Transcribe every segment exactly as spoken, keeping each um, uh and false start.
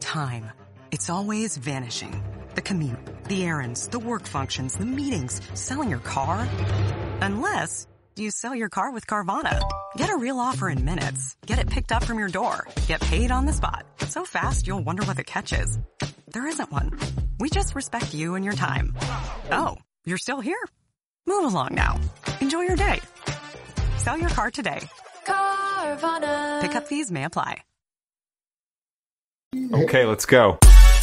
time. It's always vanishing. The commute, the errands, the work functions, the meetings, selling your car. Unless you sell your car with Carvana. Get a real offer in minutes. Get it picked up from your door. Get paid on the spot. So fast, you'll wonder what the catch is. There isn't one. We just respect you and your time. Oh, you're still here? Move along now. Enjoy your day. Sell your car today. Carvana. Pickup fees may apply. Okay, let's go.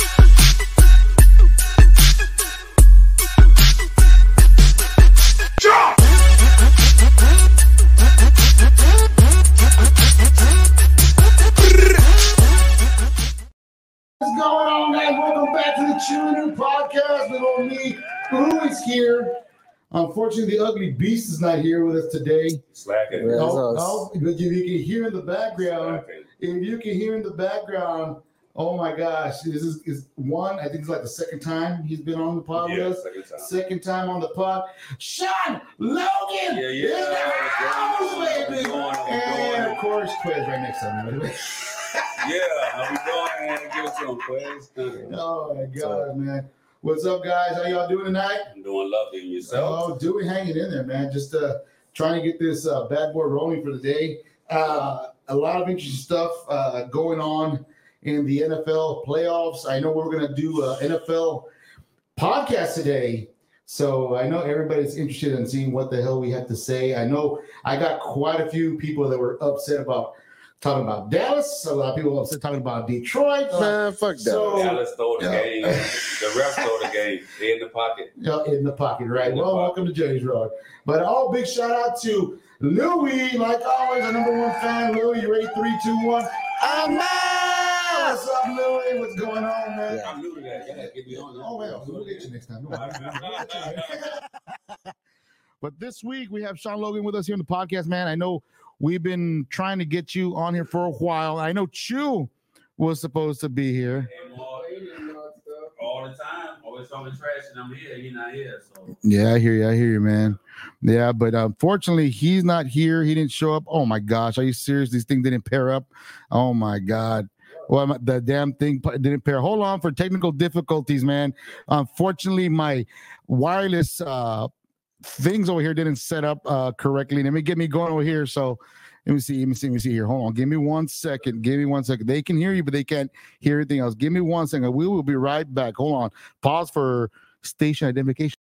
What's going on, guys? Welcome back to the Chillin' Podcast with old me, who is here. Unfortunately, the ugly beast is not here with us today. Slacking. No, no, but if you can hear in the background, Slacking. if you can hear in the background, oh my gosh, this is, is one, I think it's like the second time he's been on the pod yeah, with us. Second time. Second time on the pod. Sean Logan yeah, yeah. in the house, baby. Going, and of course, Quiz right next to me. Yeah, how we going? Give it to him, Quiz. Oh my God, man. What's up, guys? How y'all doing tonight? I'm doing lovely. And yourself? Oh, doing hanging in there, man. Just uh, trying to get this uh, bad boy rolling for the day. Uh, a lot of interesting stuff uh, going on in the N F L playoffs. I know we're going to do an N F L podcast today. So I know everybody's interested in seeing what the hell we have to say. I know I got quite a few people that were upset about talking about Dallas. A lot of people upset talking about Detroit. Man, fuck so, Dallas. Dallas stole the yeah. game. The refs stole the game. They in the pocket. Yeah, in the pocket, right? In the well, pocket. welcome to Jerry's Road. But all big shout out to Louis, like always, our number one fan. Louis, you ready? Three, two, one. I'm out! What's up, Louis? What's going on, man? I'm new to that. Yeah, get me on that. Oh, well, we'll get you next time. We'll get you. But this week, we have Sean Logan with us here on the podcast, man. I know we've been trying to get you on here for a while. I know Chew was supposed to be here. All the time. Always talking trash, and I'm here. You're not here. So. Yeah, I hear you. I hear you, man. Yeah, but unfortunately, he's not here. He didn't show up. Oh, my gosh. Are you serious? These things didn't pair up. Oh, my God. Well, the damn thing didn't pair. Hold on for technical difficulties, man. Unfortunately, my wireless uh, things over here didn't set up uh, correctly. Let me get me going over here. So let me see. Let me see. Let me see here. Hold on. Give me one second. Give me one second. They can hear you, but they can't hear anything else. Give me one second. We will be right back. Hold on. Pause for station identification.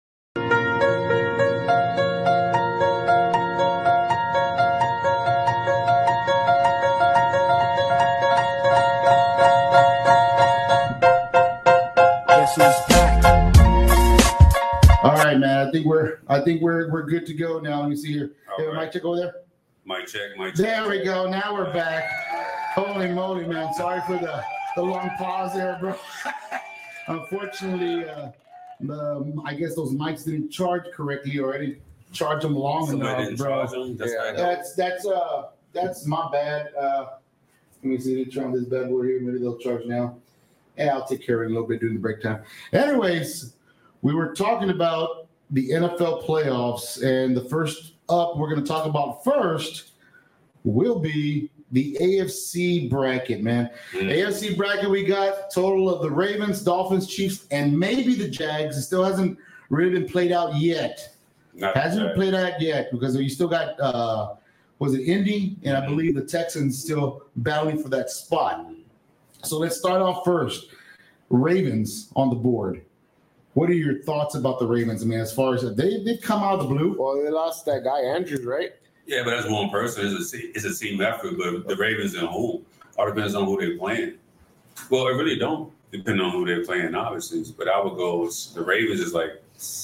All right, man. I think we're I think we're we're good to go now. Let me see here. Hey, All right. Mic check over there. Mic check, mic check. There we go. Now we're back. Holy moly, man. Sorry for the, the long pause there, bro. Unfortunately, uh, the, I guess those mics didn't charge correctly or I didn't charge them long Somebody enough, didn't bro. charge them. That's Yeah. right. That's that's uh that's my bad. Uh, let me see. They turn this bad boy here. Maybe they'll charge now. Yeah, I'll take care of it a little bit during the break time. Anyways, we were talking about the N F L playoffs, and the first up we're going to talk about first will be the A F C bracket, man. Mm. A F C bracket, we got total of the Ravens, Dolphins, Chiefs, and maybe the Jags. It still hasn't really been played out yet. Not Hasn't been bad. played out yet because you still got, uh, was it Indy? And I believe the Texans still battling for that spot. So let's start off first. Ravens on the board. What are your thoughts about the Ravens? I mean, as far as they, they've come out of the blue. Well, they lost that guy Andrews, right? Yeah, but that's one person. It's a, it's a team effort, but the Ravens at home. All depends on who they're playing. Well, it really don't depend on who they're playing, obviously. But I would go with the Ravens is like.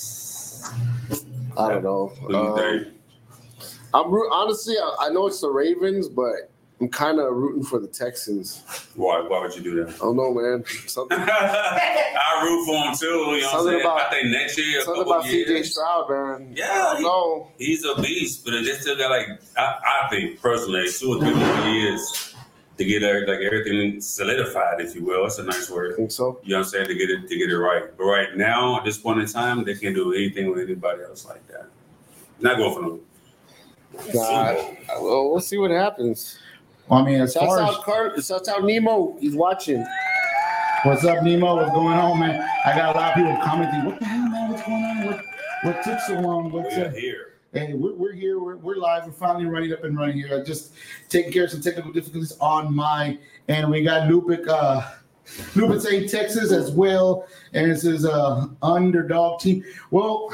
I don't know. Who you think? Um, I'm root- honestly, I, I know it's the Ravens, but I'm kind of rooting for the Texans. Why? Why would you do that? I don't know, man. Something, I root for him too. You know what I'm Something saying? about- I think next year, a something couple about C J years, Stroud, man. Yeah, I don't know. he's a beast, but they still got like I, I think personally two or three more years to get every- like everything solidified, if you will. That's a nice I word. think so. You know what I'm saying? To get it to get it right. But right now, at this point in time, they can't do anything with anybody else like that. Not going for them. Nah, well, we'll see what happens. I mean, as Shouts far as out, Car- shouts out Nemo. He's watching. What's up, Nemo? What's going on, man? I got a lot of people commenting. What the hell, man? What's going on? What what took so long? What's We're up? here. Hey, we're, we're here. We're, we're live. We're finally running up and running here. Just taking care of some technical difficulties on my end. We got Lupic, uh, Lupic saying Texas as well, and this is a underdog team. Well,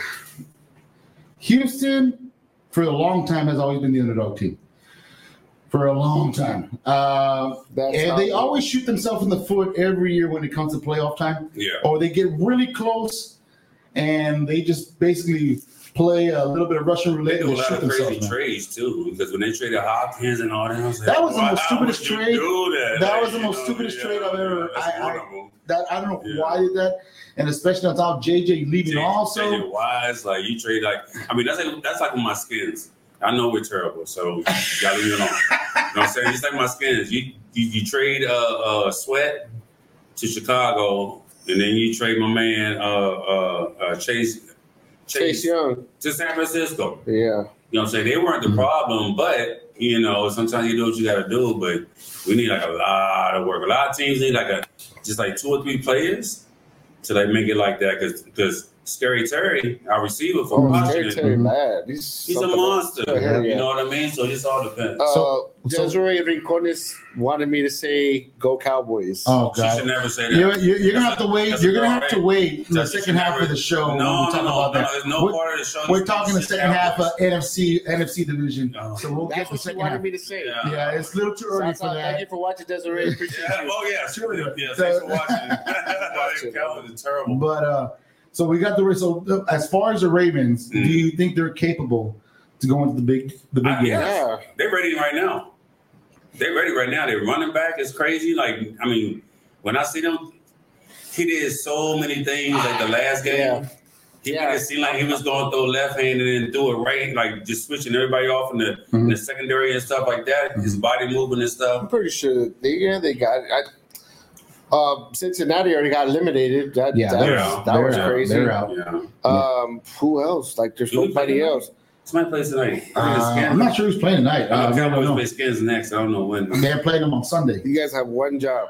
Houston for a long time has always been the underdog team. For a long time. Uh, and they always shoot themselves in the foot every year when it comes to playoff time. Yeah. Or they get really close and they just basically play a little bit of Russian roulette. They do a and lot shoot of crazy themselves, man. trades too, because when they traded Hopkins and all that, I was like, That was the why most stupidest would you trade. do that? That Like, was the you most know, stupidest yeah, trade I've ever. yeah, that's I, one I, of them. that I don't know Yeah. why did that, and especially on top of J J leaving J- also. J J Wise, like you trade like I mean that's like that's like with my skins. I know we're terrible, so you gotta leave it alone. You know what I'm saying? Just like my skins. You you, you trade uh, uh Sweat to Chicago, and then you trade my man uh uh, uh Chase Chase Young. to San Francisco. Yeah. You know what I'm saying? They weren't the problem, but you know, sometimes you do what you gotta do, but we need like a lot of work. A lot of teams need like a just like two or three players to like make it like that because because Scary Terry, our receiver from Oh, Washington, Terry, Terry, lad. He's, he's a something monster. else. Yeah, You yeah. know what I mean? So this all depends. Uh, So- so- Desiree Rincones wanted me to say "Go Cowboys." Oh she should God! never say that. You're, you're, you're gonna have That's to a- wait. that's You're a gonna girl, have to right? wait in the That's- she second half never- of the show No, when we no, talk no, about no, that. There's no We're- part of the show. We're talking the She's second half Cowboys. of N F C N F C division, No. so we'll get That's the what she second wanted half. me to say. Yeah. Yeah, it's a little too early Shouts for out, thank that. you for watching, Desiree. Appreciate Yeah, you. oh yeah, Sure. yeah. So- Thanks for watching. Watching. Cowboys is terrible. But uh, so we got the so uh, as far as the Ravens, Mm. do you think they're capable to go into the big the big I- game? Yeah. They're ready right now. They're ready right now. They're running back is crazy. Like, I mean, when I see them, he did so many things like the last game. Yeah. He Yeah. made it seem like he was going to throw left hand and then do it right, like just switching everybody off in the, in the secondary and stuff like that. His body moving and I'm stuff. pretty sure they yeah they got it. I, uh, Cincinnati already got eliminated. That, Yeah, that, they're was, out. that They're was out. crazy. They're out. Yeah. Um, who else? Like, there's Who we nobody playing else. Somebody plays tonight. I think it's Uh, Skins. I'm not sure who's playing tonight. I Uh, know I don't Cowboys know. play Skins next. I don't know when. They're playing them on Sunday. You guys have one job.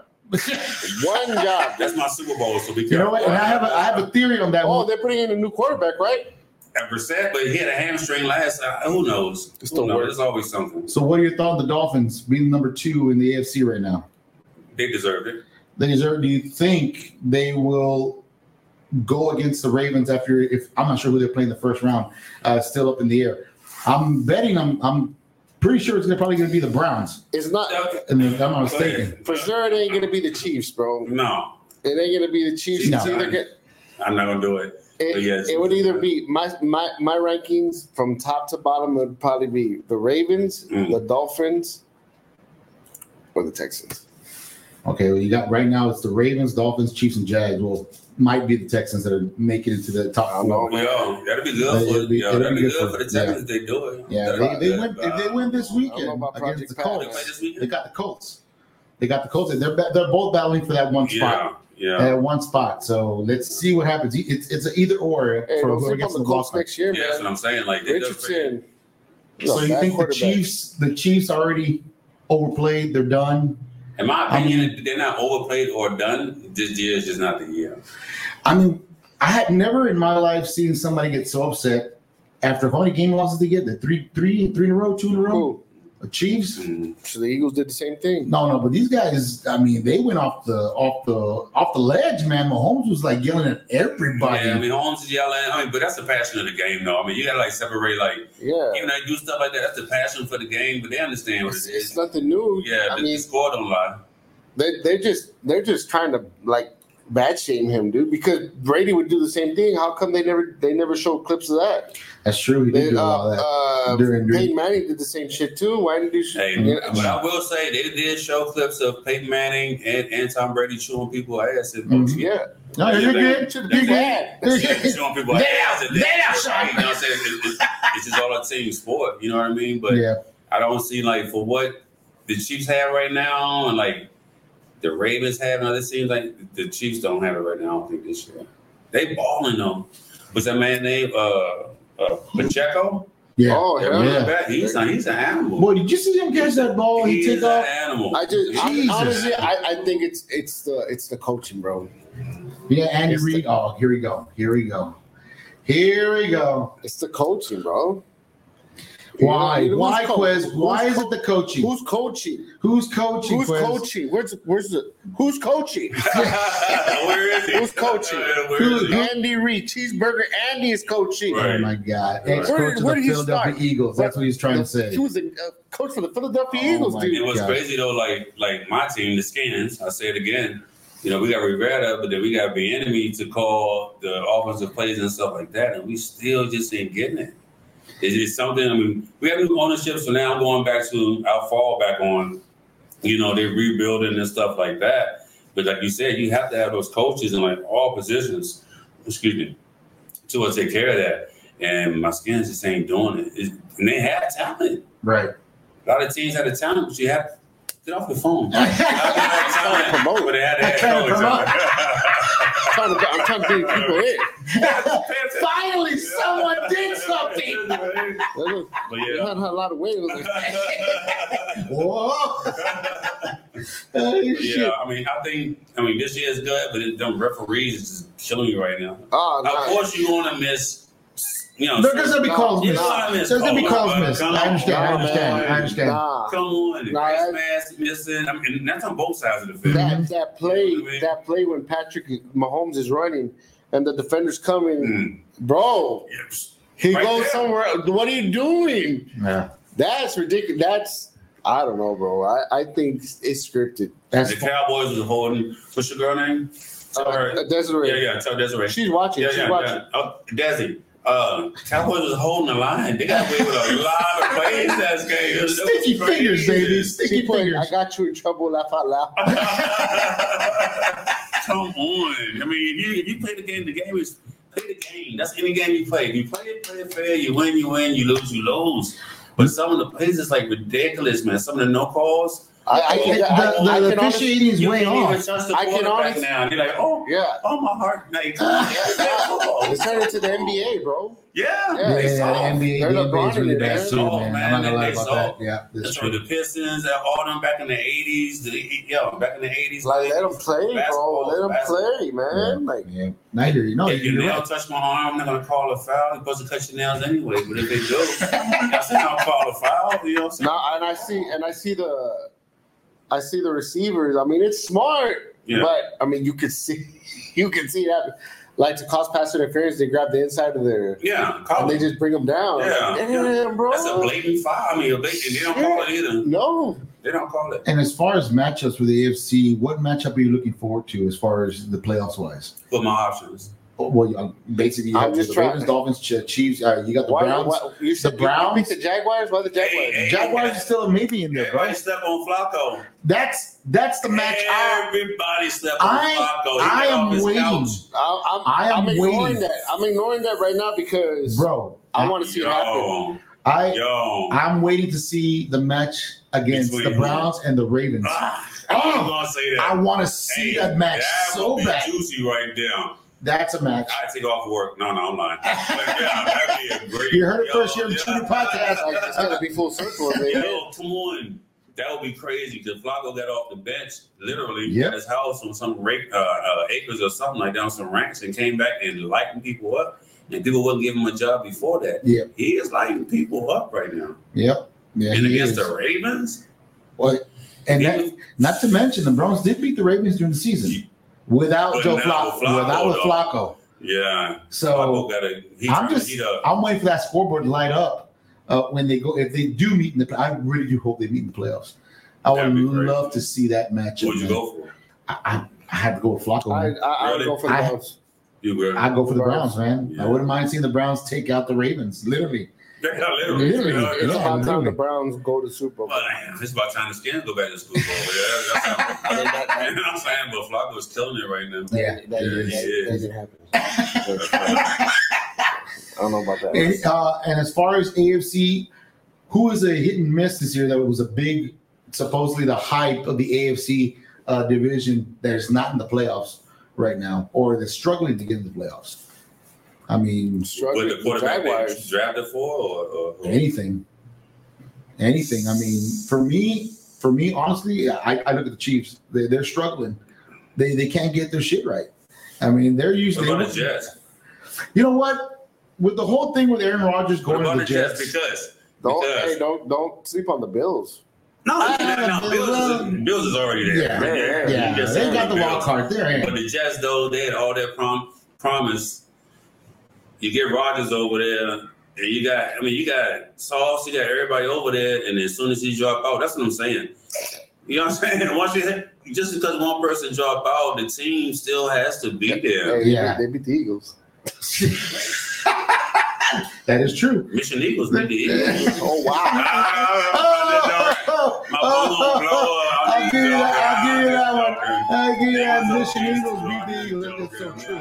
One job. That's my Super Bowl, so be You careful. know what? And I have a, I have a theory on that Oh, one. they're putting in a new quarterback, right? And Brissett, but he had a hamstring last. Uh, who knows? It's Who the knows? worst. There's always something. So, what are your thoughts on the Dolphins being number two in the A F C right now? They deserved it. They deserve, do you think they will go against the Ravens after? If I'm not sure who they're playing the first round, uh, still up in the air. I'm betting. I'm I'm pretty sure it's gonna, probably going to be the Browns. It's not And if I'm not mistaken. for sure. It ain't gonna be the Chiefs, bro. No, It ain't gonna be the Chiefs. No. It's either get, I'm not gonna do it. it, But yes. it would either be my my my rankings from top to bottom would probably be the Ravens, Mm. the Dolphins, or the Texans. Okay, well, you got right now it's the Ravens, Dolphins, Chiefs, and Jags. Well, might be the Texans that are making it to the top I know. four. Yo, that'd be good It'll for be- yo, it'll that'd be be good good for- for the Texans if they do it. Yeah, That'd they, they be win good. if they win this I don't know weekend about against Project the They Colts. play this They weekend? got the Colts. They got the Colts. and They're ba- they're both battling for that one spot. Yeah, yeah. At one spot. So let's see what happens. It's it's an either or Hey, for don't whoever sleep gets on the the Colts wild next year, Yeah, that's what man. I'm saying. Like they just Richardson. So you bad think the quarterback. Chiefs the Chiefs already overplayed? They're done. in my I opinion, they're not overplayed or done. This year is just not the year. I mean, I had never in my life seen somebody get so upset after how many game losses they get? The three, three, three in a row, two in a row. Who? The Chiefs. Mm. So the Eagles did the same thing. No, no, but these guys, I mean, they went off the off the off the ledge, man. Mahomes was like yelling at everybody. Yeah, I mean, Holmes is yelling. I mean, but that's the passion of the game, though. I mean, you gotta like separate, like Yeah. even though they do stuff like that, that's the passion for the game. But they understand what It's, it it's is. nothing new. Yeah, I the, mean, the score don't lie. they they're just they're just trying to like bad shame him, dude. Because Brady would do the same thing. How come they never they never showed clips of that? That's true. He did They, do uh, all that. uh, During- during- Peyton Manning did the same shit too. Why didn't you? Hey, Yeah. but I will say they did show clips of Peyton Manning and, and Tom Brady chewing people ass. And Mhm. Yeah. No, you're good. Should You're be good. bad. showing people They ass. out. and They they- out, son. You know what I'm saying? It's, it's, it's just all a team sport. You know what I mean? But Yeah. I don't see like for what the Chiefs have right now and like the Ravens have. Now it seems like the Chiefs don't have it right now. I don't think this year they balling though. What's that man name? Uh, uh, Pacheco. Yeah. Oh, Yeah, hell yeah. yeah. He's, a, he's an animal. Boy, did you see him catch that ball? He He's take an off. animal. I just I, Jesus. honestly, I, I think it's it's the it's the coaching, bro. Yeah, Andy It's Reid. the- Oh, here we go. Here we go. Here we go. It's the coaching, bro. Why? You know, Why, who's co- Quiz? who's Why is co- it the coaching? Who's coaching? Who's coaching? Who's Quiz? coaching? Where's where's the who's coaching? Where is he? Who's coaching? Uh, where is he? Andy Reid, cheeseburger. Andy is coaching. Right. Oh my God! Where- Ex-coach where of did the he Philadelphia start? Eagles. That's what he's trying to say. He was a uh, coach for the Philadelphia Oh, Eagles, my dude. It was Gosh. crazy though, like like my team, the Skins. I say it again. You know, we got Rivera, but then we got the enemy to call the offensive plays and stuff like that, and we still just ain't getting it. It's just something. I mean, we have new ownership, so now I'm going back to our fall back on. You know, they're rebuilding and stuff like that. But like you said, you have to have those coaches in like all positions. Excuse me, to uh, take care of that. And my Skins just ain't doing it. It's, and they had talent. Right. A lot of teams had the talent, but you have to get off the phone. I had talent, promote. but they had to have Trying to coaches. I'm trying to, I'm trying to bring people in. Finally, someone did something. Look, But you yeah. had a lot of weight. It was like, Whoa! Oh, shit. Yeah, I mean, I think, I mean, this year is good, but it, them referees is just killing you right now. oh, Of no. course, you're going to miss, you know. There's gonna be calls You're missed. gonna miss There's gonna be calls, calls but missed. come I understand. I on, understand. man. I understand. Nah. Come on, the Nah, face that- mask missing. I mean, and that's on both sides of the field. That that play, You know what I mean? that play when Patrick Mahomes is running and the defender's coming, Mm. bro. Yes. He Right goes there. somewhere else. What are you doing? Yeah. That's ridiculous. That's I don't know, bro. I, I think it's scripted. That's The Cowboys was holding. What's your girl name? Tell her. Uh, Desiree. Yeah, yeah. Tell Desiree. She's watching. Yeah, She's yeah, watching. yeah. Oh, Desi. Uh, Cowboys was holding the line. They got away with a lot of plays that game. It was- it was sticky crazy. fingers, baby. Sticky She put, fingers. I got you in trouble. Laugh out loud. Come on. I mean, if you, if you play the game, the game is play the game. That's any game you play. If you play it, play it fair. You win, you win. You lose, you lose. But some of the plays is like ridiculous, man. Some of the no calls. I, I can, The- I, the- I the can honestly, officiating is You way can't even off. touch the I can quarterback honestly- now. You're like, oh, yeah. oh, my heart. Like, yeah, It's turning to the N B A, bro. yeah, Yeah, Yeah, they yeah, soft. the N B A, They're the N B A is LeBron really in bad there. too, Oh, man. man, I'm not gonna lie they about soft. that. Yeah, that's That's true. true. The Pistons, all them back in the eighties. The, yeah, back in the eighties. Like let them play, bro. Basketball, Let them basketball. play, man. Like Yeah. Neither, you know, If your you're nail right. touch my arm, I'm not gonna call a foul. You're supposed to cut your nails anyway. But if they do, that's not call a foul. You know what I'm saying? now, and I see, and I see the, I see the receivers. I mean, it's smart, Yeah. but I mean, you could see, you can see that. Like to cause pass interference, they grab the inside of their, Yeah, and call they it. just bring them down. Yeah, Like, yeah. damn, bro. That's a blatant foul. I mean, a blatant, they don't call it either. No, They don't call it. And as far as matchups with the A F C, what matchup are you looking forward to as far as the playoffs wise? Put my options. Oh, well, you- basically, you I'm have just the trying- Ravens, Dolphins, Ch- Chiefs. Uh, you got the why? Browns. why you said The you- you Browns? picked the Jaguars. Why the Jaguars? Hey, hey. Jaguars is still a maybe in there, bro. Everybody step on Flacco. That's that's the match. I, Everybody step on I- Flacco. He I got am off his waiting. couch. I, I'm, I am I'm ignoring waiting. that. I'm ignoring that right now because bro. I want to see it happen. Yo, I yo. I'm waiting to see the match against Between the Browns and the Ravens. Ah, I was gonna say that. I want to see Hey, that match that so would be bad. juicy right there. That's a match. I take off work. No, no, I'm lying. But yeah, that'd be a great. You heard it yo, first here on the yeah. Tutor Podcast. Like, it's gonna be full circle. Man. Yo, come on. That would be crazy because Flacco got off the bench, literally Yep. at his house on some rake, uh, uh, acres or something like that, on some ranch, and came back and lighting people up. And people wouldn't give him a job before that. Yep. He is lighting people up right now. Yep. Yeah. and he against is. the Ravens, Well, and he that, was- not to mention the Browns did beat the Ravens during the season without But Joe now Flacco, with Flacco, without with though. Flacco. yeah. So Flacco got a. He I'm trying to just heat up. I'm waiting for that scoreboard to light up uh, when they go if they do meet in the. I really do hope they meet in the playoffs. I would That'd be great. love to see that matchup. What'd you man. go for? I, I, I had to go with Flacco. I, man. I, I would Really? go for the I- Browns. You were. I go for the Browns. Browns, man. Yeah. I wouldn't mind seeing the Browns take out the Ravens. Literally, Yeah, literally. Literally, Yeah, It's yeah. about time literally. the Browns go to Super Bowl. Well, damn, it's about time the Skins go back to school. Bro. Yeah, that's how, I mean, that- that- you know what I'm saying? But Flacco is killing it right now. Yeah, that, that, yeah, that, he that, is. didn't happen. I don't know about that. and, uh, and as far as A F C, who is a hit and miss this year? That was a big, supposedly the hype of the A F C uh, division that is not in the playoffs right now, or that's struggling to get in the playoffs. I mean, With the quarterback they drafted for, or, or anything, anything. I mean, for me, for me, honestly, I, I look at the Chiefs. They, they're struggling. They they can't get their shit right. I mean, they're usually. What about the Jets? You know what? With the whole thing with Aaron Rodgers going to the, the Jets, Jets, because don't because, hey, don't don't sleep on the Bills. No, no, no, no. Bills, is, Bills is already there. Yeah, yeah, yeah. yeah. They got the wild card there. But the Jets, though, they had all their prom- promise. You get Rodgers over there, and you got, I mean, you got Sauce, you got everybody over there, and as soon as he drop out, that's what I'm saying. You know what I'm saying? Once you hit, just because one person drop out, the team still has to be there. Hey, yeah, they beat the Eagles. That is true. Mission Eagles beat the Eagles. Oh wow! I'll give you that. I'll give you that one. I'll give you that. Mission Eagles beat the Eagles. That's so true.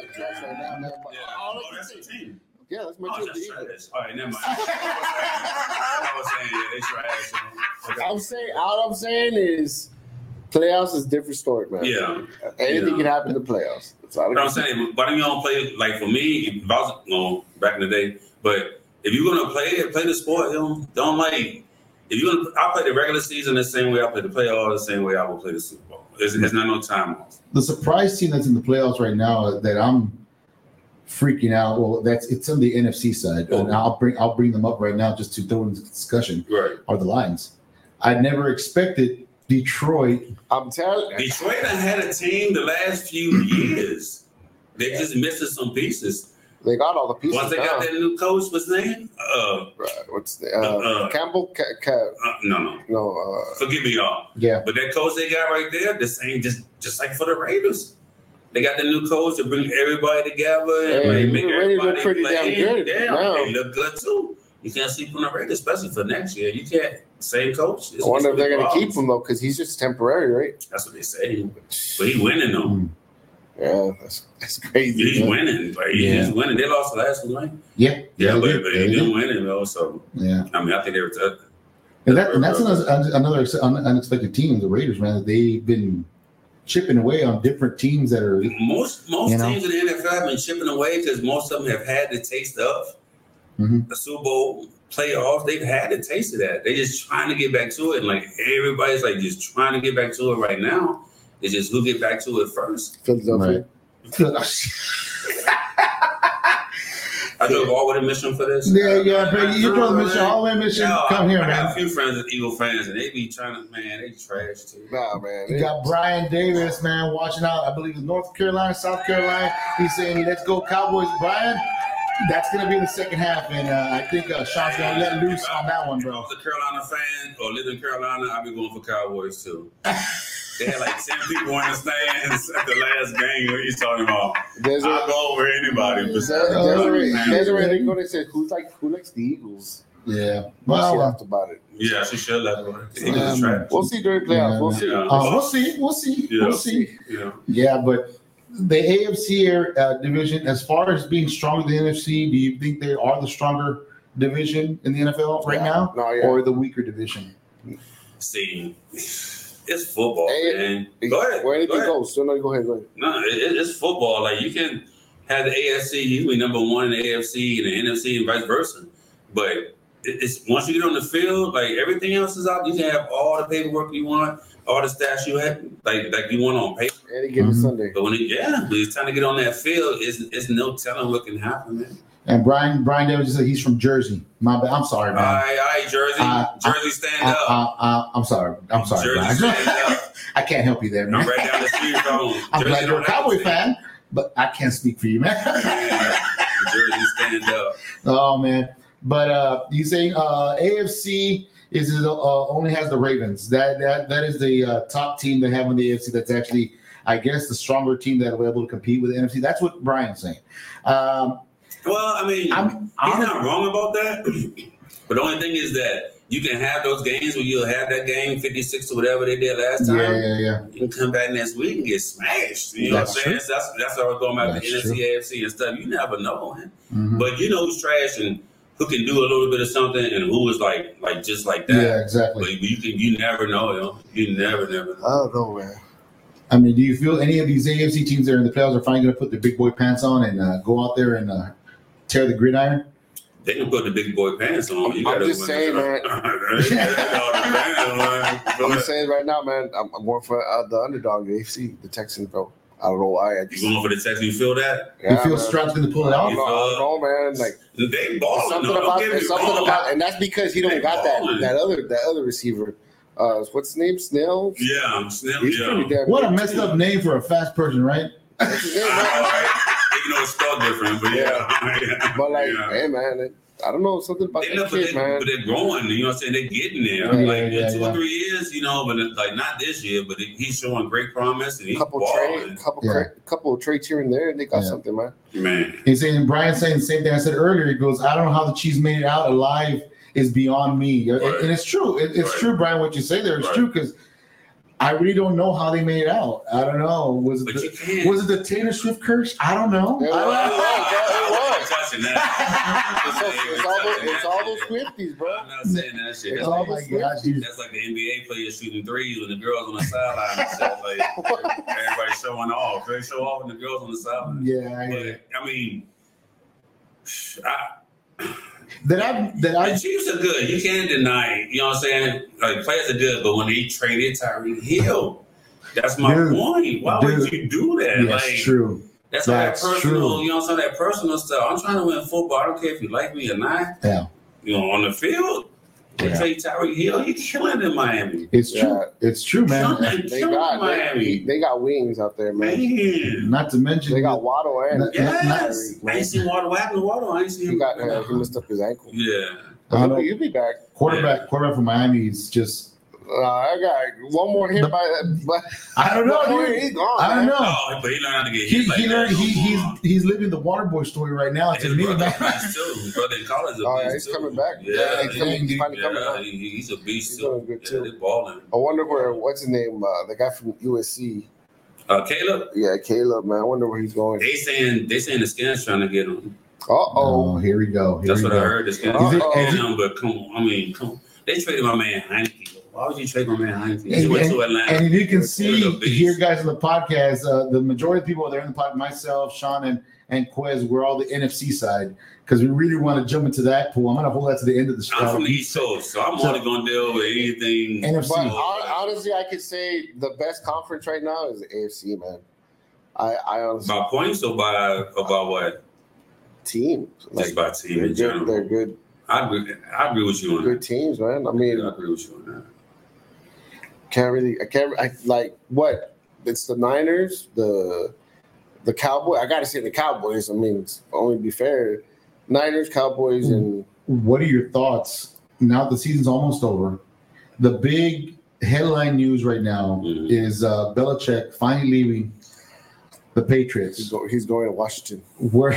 Oh, that's the team. Yeah, that's my oh, team. That's all right, never mind. I was saying, yeah, they trash. Okay. I'm saying, all I'm saying is, playoffs is a different story, man. Yeah, anything yeah. can happen in the playoffs. That's all but I'm saying, why don't you don't play like for me? If I was you know, back in the day, but if you're gonna play it, play the sport. You know, don't like if you're gonna. I play the regular season the same way I play the playoffs, the same way I will play the Super Bowl. There's, there's not no time off. The surprise team that's in the playoffs right now that I'm freaking out. Well, that's it's on the N F C side, oh. and I'll bring I'll bring them up right now just to throw into discussion. Right, are the Lions? I never expected Detroit. I'm telling you, Detroit done had a team the last few years. They just missing some pieces. They got all the pieces. Once they now. got that new coach, what's his name? Uh, right. What's the uh, uh, Campbell? Ca- Ca- uh, no, no, no. Uh, Forgive me, y'all. Yeah, but that coach they got right there, the same, just just like for the Raiders. They got the new coach to bring everybody together and hey, like, make everybody look pretty play. damn good. Yeah, now. They look good too. You can't sleep on the Raiders, especially for next year. You can't. Same coach. It's, I wonder if they're going to keep him though, because he's just temporary, right? That's what they say. But he's winning though. Mm. Yeah, that's that's crazy. He's man. winning. Like, yeah. He's winning. They lost the last one, right? Yeah, yeah, yeah but, did. but he's been winning though. So yeah, I mean, I think they were. T- and, that, and that's another, another unexpected team, the Raiders, man. They've been chipping away on different teams that are most most you know? teams in the N F L have been chipping away because most of them have had the taste of mm-hmm. the Super Bowl playoffs. They've had the taste of that. They're just trying to get back to it. And like everybody's like just trying to get back to it right now. It's just who get back to it first. Philadelphia. I drove all with a mission for this. Yeah, yeah, but you drove the mission, all the mission. Yo, Come I, here, I man. have a few friends that Eagle fans, and they be trying to, man, they trash too. Nah, man. You got Brian Davis, man, watching out. I believe it's North Carolina, South Carolina. He's saying, let's go Cowboys. Brian, that's going to be the second half, and uh, I think uh, Sean's going to let loose on that one, bro. If I was a Carolina fan or lived in Carolina, I'd be going for Cowboys too. They had like ten people in the stands at the last game. What are you talking about? I'll go over anybody. Desiree, Desiree, they go. They said, "Who's like who likes the Eagles?" Yeah, well, she laughed about it. Yeah, she should laugh about it. The Eagles um, we'll see during playoffs. Yeah, we'll see. Uh, we'll see. We'll see. Yeah. We'll see. Yeah, yeah, but the A F C uh, division, as far as being stronger than the N F C, do you think they are the stronger division in the N F L right yeah. now, no, yeah. or the weaker division? See. It's football, hey, man. Go ahead. Where anything go ahead. goes. So no, go ahead. Go ahead. No, it, it's football. Like you can have the A F C, you can be number one in the A F C and the N F C and vice versa. But it, it's once you get on the field, like everything else is out. You can have all the paperwork you want, all the stats you have, like like you want on paper. Any given mm-hmm. Sunday. But when it, yeah, when it's time to get on that field, it's it's no telling what can happen, man. And Brian Brian Davis said he's from Jersey. My bad. I'm sorry, man. All right, all right, Jersey. Uh, Jersey, stand I, up. I, I, I'm sorry. I'm sorry, Jersey, Brian. stand up. I can't help you there, man. I'm right down the street from him. I'm glad you're a Cowboy fan, but I can't speak for you, man. Jersey, stand up. Oh, man. But uh, you saying uh, A F C is uh, only has the Ravens. That that That is the uh, top team they have in the A F C that's actually, I guess, the stronger team that will be able to compete with the N F C. That's what Brian's saying. Um, Well, I mean, I'm, I'm, he's not wrong about that. But the only thing is that you can have those games where you'll have that game fifty-six to whatever they did last time. Yeah, yeah, yeah. You can come back next week and get smashed. You know that's what I'm saying? True. That's that's how we're going back that's to the N F C, A F C and stuff. You never know, man. Mm-hmm. But you know who's trash and who can do a little bit of something and who is like like just like that. Yeah, exactly. But you can you never know, you know. You never, never know. I don't know, man. I mean, do you feel any of these A F C teams that are in the playoffs are finally going to put their big boy pants on and uh, go out there and uh, tear the gridiron? They can put the big boy pants on. You I'm gotta just win saying, the- man. I'm saying right now, man. I'm, I'm going for uh, the underdog, the A F C, the Texans, bro. I don't know why. I You just, going for the Texans? You feel that? You feel man. Stroud's going to pull it I out? don't know, I don't know, man. Like They it's balling. something No, about, don't get it's me something wrong. about, and that's because he don't They got that balling. that other that other receiver. Uh, what's his name? Snell. Yeah, Snell, He's yeah. pretty damn What a good, messed too. up name for a fast person, right? That's his name, I man. know, right? Even though it's spelled different, but yeah. yeah. But like, yeah. hey, man, it, I don't know something about They that know, but, kid, they, man. but they're growing. You know what I'm saying? They're getting there. Yeah, like yeah, in two yeah. or three years, you know, but it's like not this year, but it, he's showing great promise and he's couple balling. trade, couple Yeah. tra- couple of trades here and there, and they got Yeah. something, man. Man, He's saying, Brian's saying the same thing I said earlier. He goes, I don't know how the Chiefs made it out alive is beyond me. And- Right. And it's true. It, it's Right. true, Brian, what you say there is Right. true because I really don't know how they made it out. I don't know. Was it but you the, can't. was it the Taylor Swift curse? I don't know. Yeah, I don't well, know. it was, I'm touching that. It's, all, it's, all those, it's all those Swifties, bro. I'm not saying that shit. That's, Oh like, my gosh, dude. that's like the N B A players shooting threes when the girls on the sideline and stuff. Like everybody showing off. They show off when the girls on the sideline. Yeah, I, But I mean, I, that I that the I Chiefs are good. You can't deny it. You know what I'm saying? Like players are good, but when they traded Tyreek Hill, that's my Dude, point. Why dude. would you do that? yeah, like it's true. that's all that That's personal. true. You know what I'm saying? That personal stuff. I'm trying to win football. I don't care if you like me or not. Yeah. You know, on the field, they Yeah. trade Tyreek Hill. You killing in Miami. It's Yeah. true. It's true, man. Killing, They killing got they, Miami. they got wings out there, man. Man. Not to mention They got Waddle and Not- Yes. not- I ain't seen Water. What happened to Water? I ain't seen he him. got uh, he messed up his ankle. Yeah. I don't But know. he'll be back. quarterback quarterback for Miami is just Uh, I got one more hit The- by but I don't know, one more dude. hit, he's gone. I don't man. know. Oh, but he learned how to get He, hit like he that. learned he, he's Come on. he's living the Waterboy story right now. His To me, brother man. a beast too. His brother in college is a Oh, yeah, beast he's too. coming back. Yeah, Yeah, he's he- coming- he's finally coming yeah, back. he- he's a beast He's too. doing good, Yeah, too. they're balling. I wonder where what's his name? Uh, the guy from U S C. Uh, Caleb, Yeah, Caleb, man. I wonder where he's going. they saying they saying the Skins trying to get him. Uh oh. Oh, here we go. Here That's we what go. I heard. The Skins Is it- trying to is get it- him, but come on, I mean, come on. They traded my man Heineke. Why would you trade my man Heineke? He And, went and- to Atlanta. and you can He's see a beast. here, guys, on the podcast, uh, the majority of the people that are in the podcast, myself, Sean, and and Quez, we're all the N F C side because we really want to jump into that pool. I'm going to hold that to the end of the show. I'm from the East Coast, so I'm So- only gonna deal with anything. N F C. But hon- honestly, I could say the best conference right now is the A F C, man. I, I honestly By points or by about what? team Just like by team they're in good. general. They're good, I agree. I agree with you on good that. teams, man. I I mean, agree with you on that. can't really, I can't, I like what it's the Niners, the the Cowboys. I got to say the Cowboys. I mean, it's only be fair, Niners, Cowboys, and What are your thoughts now that the season's almost over? The big headline news right now Mhm. is uh, Belichick finally leaving the he's, Patriots. go, he's going to Washington. Where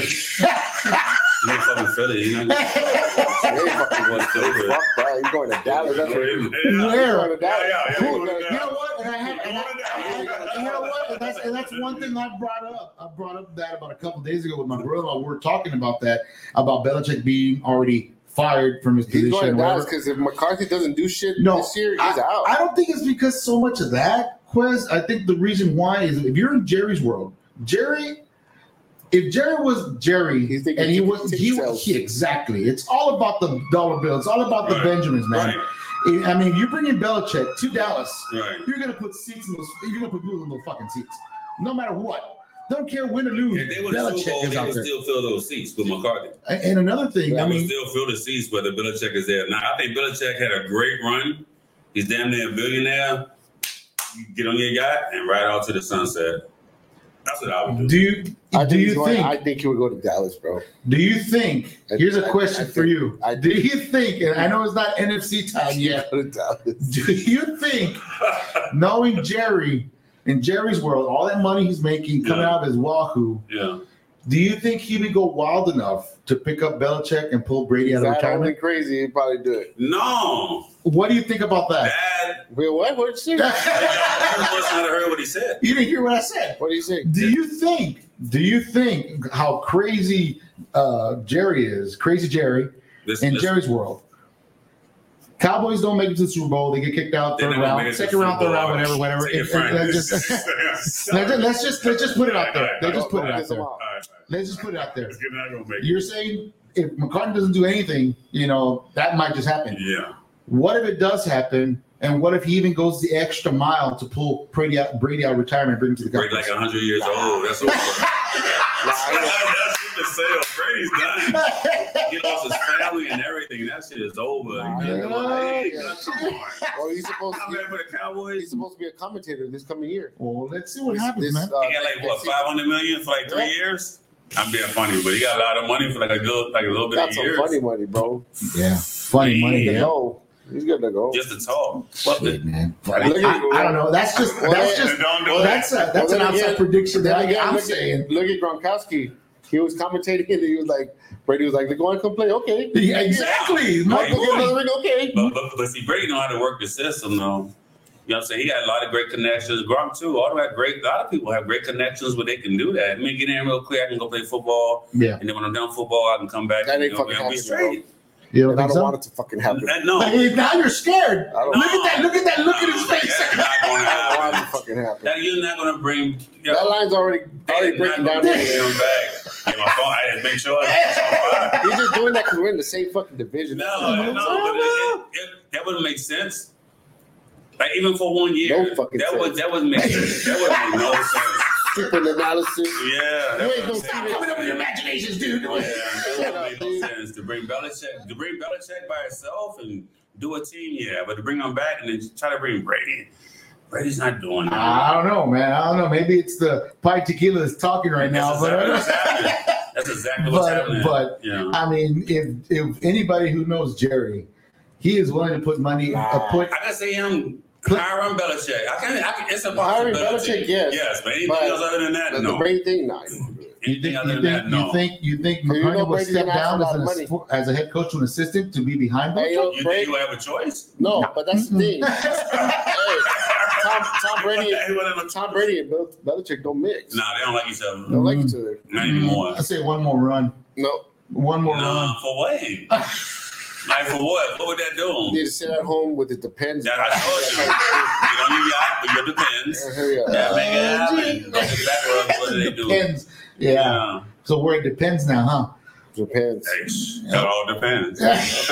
You ain't fucking Philly. You know. He ain't fucking going to Philly. Fuck that. He's going to Dallas. That's what he's Where? going to Dallas. Yeah, yeah, Cool. yeah. You know what? And I have, and I, and I- you know what? And that's, and that's one thing I brought up. I brought up that about a couple days ago with my brother-in-law. We were talking about that, about Belichick being already fired from his He's position. going to Dallas whatever. because if McCarthy doesn't do shit No, this year, he's I, out. I don't think it's because so much of that, Quez. I think the reason why is if you're in Jerry's world, Jerry, if Jerry was Jerry He's thinking and he ticket- was ticket he, sales. he exactly. It's all about the dollar bill. It's all about the Right. Benjamins, man. Right. I mean, you bring in Belichick to Dallas, Right. you're gonna put seats in those. You're gonna put people in those fucking seats, no matter what. Don't care win or lose. If they would have Super Bowl, Belichick is they out would there. still fill those seats with McCarthy. And another thing, They I would mean, still fill the seats whether Belichick is there. Now, I think Belichick had a great run. He's damn near a billionaire. You get on your yacht and ride out to the sunset. That's what I would do. do you I do think he's you going, think I think he would go to Dallas, bro. do you think? I- Here's a I- question I for think- you. I Do you think? And I know it's not N F C time yet. Go to Dallas. Do you think, knowing Jerry in Jerry's world, all that money he's making coming Yeah. out of his Wahoo, Yeah. do you think he would go wild enough to pick up Belichick and pull Brady out of That only retirement? crazy, he'd probably do it. No. What do you think about that? Dad. Wait, what? What did you say? I must not have heard what he said. You didn't hear what I said. What do you say? Do you think? Do you think how crazy uh, Jerry is? Crazy Jerry This, in this, Jerry's world. Cowboys don't make it to the Super Bowl. They get kicked out They're third not gonna round, make it to second the round, Super third round, Bowl. whatever, whatever. Take your If- if- friends. let's just let's just- let's just let's just put it out there. Let's just put it out there. All right, Let's just put it out there. you're not gonna make it. You're saying if McCartney doesn't do anything, you know, that might just happen. Yeah. What if it does happen? And what if he even goes the extra mile to pull Brady out, Brady out of retirement and bring him to the Brady Cowboys? like hundred years old. That's over. That shit is sale. Brady's done. He lost his family and everything. That shit is over. Nah, You yeah, know, hey, yeah. come on. Well, he's supposed I'm to. ready for the He's Cowboys. supposed to be a commentator this coming year. Well, let's see what This- happens, this, man. uh, He got like what next season. five hundred million for like three Yeah. years. I'm being funny, but he got a lot of money for like a good, like a little bit Got of some years. funny money, bro. Yeah, funny money. Good to Yeah. go. He's good to go. Just to talk. But Shit, man. I, Look at- I don't know. That's just Well, that's then- just don't do well, it. that's a, that's Well, an then outside again- prediction Then that again, I'm look, saying. at, look at Gronkowski. He was commentating and he was like, Brady was like, "Go on, come play." Okay. Yeah, exactly. My Go get another point. ring. Okay. But, but, but see, Brady know how to work the system, though. You know what I'm saying? He got a lot of great connections. Gronk, too. All that great, a lot of people have great connections where they can do that. I mean, get in real quick, I can go play football. Yeah. And then when I'm done football, I can come back That and ain't you know, fucking and be happening, straight. You don't And I think don't so? want it to fucking happen. Uh, No. Hey, now you're scared. I Look don't, at that! Look at that! Look at his face. That's not going to I don't want it to happen. fucking happen. That, you're not going to bring. You That know, line's already already not breaking gonna down. bring him back. Get my phone. I didn't make sure. I He's just doing that because we're in the same fucking division. No, no, but it, it, it, that wouldn't make sense. Like even for one year, No fucking that sense. would that wouldn't make sense. That wouldn't make no sense. Stupid analysis. Yeah, You that ain't wouldn't gonna make see sense. that. Coming up with your imaginations, dude. Yeah, that Shut up, wouldn't make dude. no sense to bring Belichick to bring Belichick by himself and do a team, yeah, but to bring him back and then try to bring Brady. Brady's not doing that. I don't know, man. I don't know. Maybe it's the pie tequila that's talking right now, That's exactly what's but happening. That's exactly what's But- happening. but- yeah. I mean, if if anybody who knows Jerry, he is willing to put money, uh, put I can say him Hiram Belichick. I can. I can. It's a Hiram possibility. Belichick, yes. Yes, but anything But- else other than that, But no. the Brady thing, nah. you don't do it. You Anything think, other you than think, that, no. you think you think So you McCartney know will Brady's step gonna ask down for a as, lot an, of money. as a head coach to an assistant to be behind Hey, Belichick? yo, You Brady- think you have a choice? No, but that's the thing. Hey, Tom, Tom Brady, Hey, whatever. Tom Brady and Bill Belichick don't mix. Nah, they don't like each other. They don't like each other. Not anymore. I say one more run, No, one more Nah, run. for what? Like for what? What would that you do? need to sit at home with it depends. That I told you. Get on your yacht with your depends. Hurry up. Yeah, make it Uh, happen. gee. Go to the back rubs. What do they do? Depends. Yeah. Yeah. So where it depends now, huh? Depends. Hey, sh- It all depends.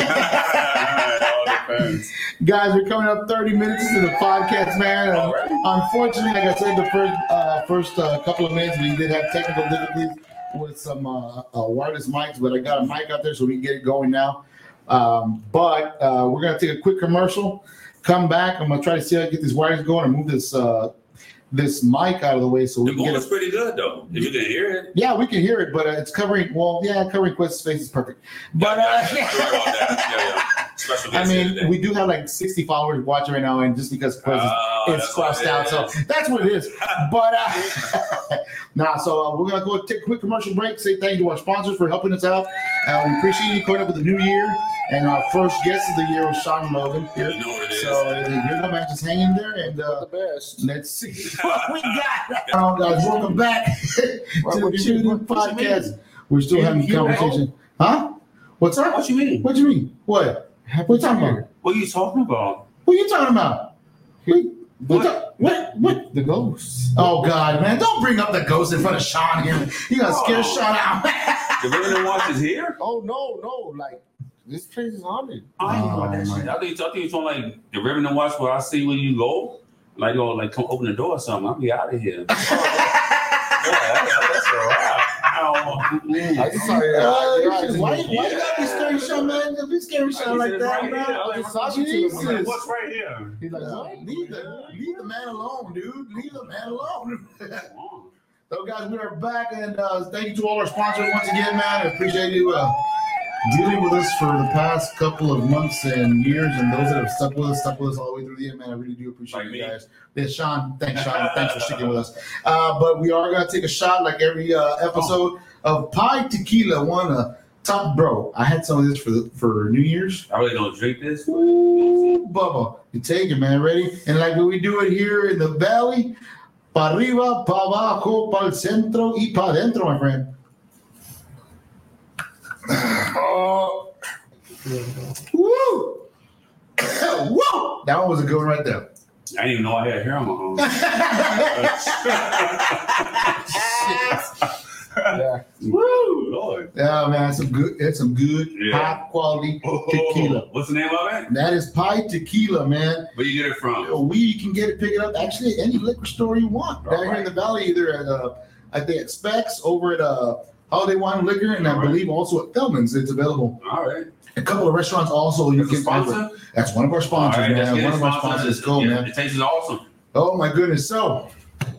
It all depends. Guys, we're coming up thirty minutes into the podcast, man. And Alright. unfortunately, like I said, the first uh, first uh, couple of minutes, we did have technical difficulties with some uh, uh, wireless mics, but I got a mic out there so we can get it going now. Um, but uh, we're going to take a quick commercial, come back. I'm going to try to see how to get these wires going and move this uh, this mic out of the way so we The can get boom is it. pretty good though. If you can hear it. Yeah, we can hear it, but uh, it's covering, well, yeah, covering Quest's face is perfect. But, uh, yeah, sorry about that. Yeah, yeah. Special I guest here mean, today. we do have like sixty followers watching right now, and just because Quest is Oh, it's that's what crossed it out. So is. that's what it is. But uh, nah, so uh, we're gonna go take a quick commercial break. Say thank you to our sponsors for helping us out. Uh, we appreciate you coming up with the new year. And our first guest of the year was Sean Logan here. You know what it is. So uh, you're the man just hang in there, and uh, The best. let's see what we got. All right, guys, welcome back to What the you mean? Shooting What you Podcast. We're still You- having you conversation, huh? What's up? What you mean? What do you mean? What? What you talking about? What are you talking about? What are you talking about? What? What? What? What? what? The ghosts. Oh God, man! Don't bring up the ghost in front of Sean here. You gotta scare Oh. Sean out. The Revenant Watch is here? Oh no, no! Like this place is haunted. I ain't Oh, want that my- shit. I think, I think you're talking like the Revenant Watch where I see when you go. Like, oh, like come open the door or something. I'll be out of here. Yeah, that- that's all right. I don't want- mm. I just saw you. Uh, Your eyes- why, why you gotta be scaring Sean, man? Don't be scaring Sean like It's that, right man. here. I'm like, just talking to him. I'm like, Jesus. what's right here? He's like, Uh, what? leave the leave the man alone, dude. Leave the man alone. So, guys, we are back, and uh, thank you to all our sponsors once again, man. I appreciate you uh, dealing with us for the past couple of months and years, and those that have stuck with us, stuck with us all the way through the end, man. I really do appreciate Like you me. guys. Yeah, Sean, thanks, Sean. Thanks for sticking with us. Uh, but we are gonna take a shot, like every uh, episode, of Pi Tequila. One uh, top, bro. I had some of this for the, for New Year's. I really don't drink this. Ooh, Bubba, you take it, man. Ready? And like we do it here in the valley, pa arriba, pa abajo, pa el centro y pa adentro, my friend. Oh, Woo! Yeah, whoa! That one was a good one right there. I didn't even know I had hair on my own. Yeah. Woo, Lord. Yeah, man, some good. It's some good, Yeah. high quality tequila. Oh, what's the name of it? That is Pi Tequila, man. Where you get it from? We can get it, pick it up. Actually, any liquor store you want All down here right. in the valley, either at uh, I think at Specs over at uh, Holiday Wine Liquor, and I All right. believe also at Thelman's. It's available. All right. A couple of restaurants also. You That's a can sponsor? That's one of our sponsors, All right, let's man. get One it of our sponsored. sponsors. Go, Yeah, man. It tastes awesome. Oh my goodness. So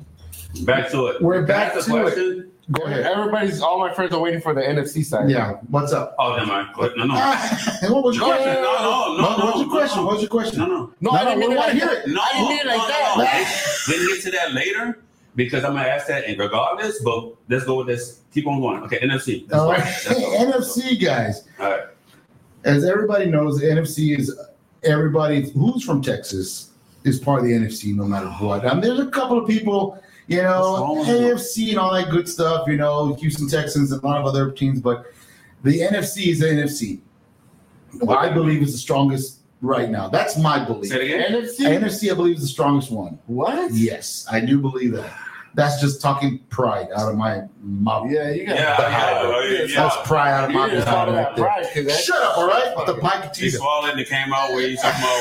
Back to it. We're Can I back ask a to it. question? go ahead. Everybody's, all my friends are waiting for the N F C side. Yeah. What's up? Oh, never mind. Go ahead. No, no. And what was your No, question? no, no, no, What was your no, question? no. What was your question? No, no. No, No, I didn't no, mean we it wanna like hear that. it. No, I didn't mean it like no, that. no, no. We can get to that later because I'm gonna ask that and regardless, but let's go with this. Keep on going. Okay, N F C. That's All fine. right. That's all. N F C guys. All right. As everybody knows, the N F C is everybody who's from Texas is part of the N F C no matter what. Um, there's a couple of people, you What's know, wrong with A F C and all that good stuff, you know, Houston Texans and a lot of other teams, but the N F C is the N F C. What I believe is the strongest right now. That's my belief. Say it again. N F C? N F C, I believe, is the strongest one. What? Yes, I do believe that. That's just talking pride out of my mouth. Yeah, you got Yeah, yeah, yeah, yeah. That's pride out of my You just mouth thought of right that there. pride, 'cause that's- Shut up, all right? With the Pike He Tequila. swallowed and it came out where he's talking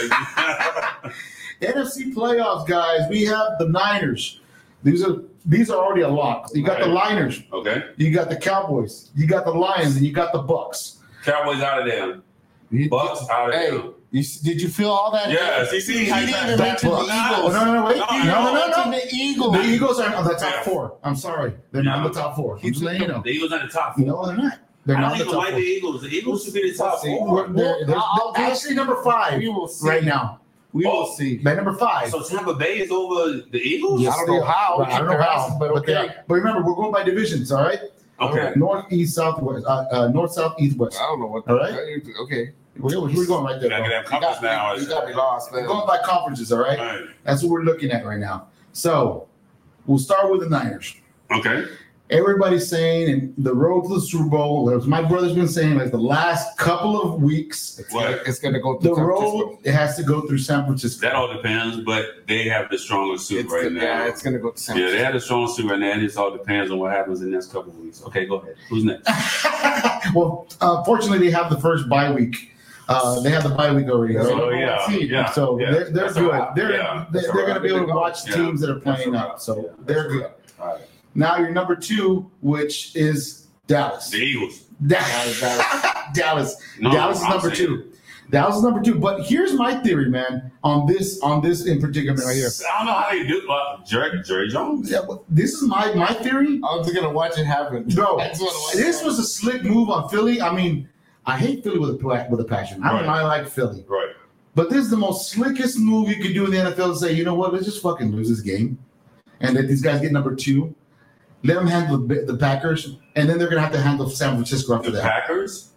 about. N F C playoffs, guys. We have the Niners. These are these are already a lock. You got the Right. Liners, Okay. you got the Cowboys, you got the Lions, and you got the Bucks. Cowboys out of there. You- Bucks out of Hey, there. you, did you feel all that? Yeah, see, see, He how didn't you even got mention the that? Oh, Eagles. no, no, no, wait. No, No, no, no, no, Mention no. the Eagles. The Eagles are on the top four. I'm sorry. They're not in the top four. I'm just letting you know. The Eagles are in the top four. No, they're not. They're I not don't in the even top like four. the Eagles. The Eagles should be the top See, four. We're- They're, they're, I'll- they're actually number five We will see. right now. We Oh. will see. They're number five. So Tampa Bay is over the Eagles? Yes, I don't they know are. how. Right, I don't know Keep their how, asses, but but, they okay. are. But remember, we're going by divisions, all right? Okay. North, east, south, west. Uh, uh, north, south, east, west. I don't know what. All right. Okay. We're, we're going right there. You gotta bro. get that compass now. You got me lost, We're man. going by conferences, all right? All right. That's what we're looking at right now. So we'll start with the Niners. Okay. Everybody's saying, and the road to the Super Bowl, as my brother's been saying, like the last couple of weeks, It's What? gonna, it's gonna go the through San road Francisco. it has to go through San Francisco. That all depends, but they have the strongest suit It's right gonna, now. yeah, it's gonna go to San Yeah, they Francisco. have the strong suit right now. And it all depends on what happens in the next couple of weeks. Okay, go ahead. Who's next? Well, uh, fortunately, they have the first bye week. Uh, they have the bye week already. That's right? So yeah, yeah. So yeah. they're, they're That's good. a wrap. They're Yeah, they're, that's a they're wrap. going to be able to watch Yeah. teams that are That's playing a up. wrap. So Yeah, they're that's a good. wrap. All right. Now your number two, which is Dallas. The Eagles. Dallas. Dallas. No, Dallas is I'm number saying- two. Dallas is number two. But here's my theory, man, on this on this in particular right here. I don't know how they do. Uh, Jerry, Jerry Jones. Yeah, but this is my my theory. I was gonna watch it happen. Bro, That's what I this was a slick move on Philly. I mean, I hate Philly with a pa- with a passion. I don't Right. I like Philly. Right. But this is the most slickest move you could do in the N F L to say, you know what, let's just fucking lose this game. And let these guys get number two. Let them handle the, the Packers, and then they're going to have to handle San Francisco after The that. Packers.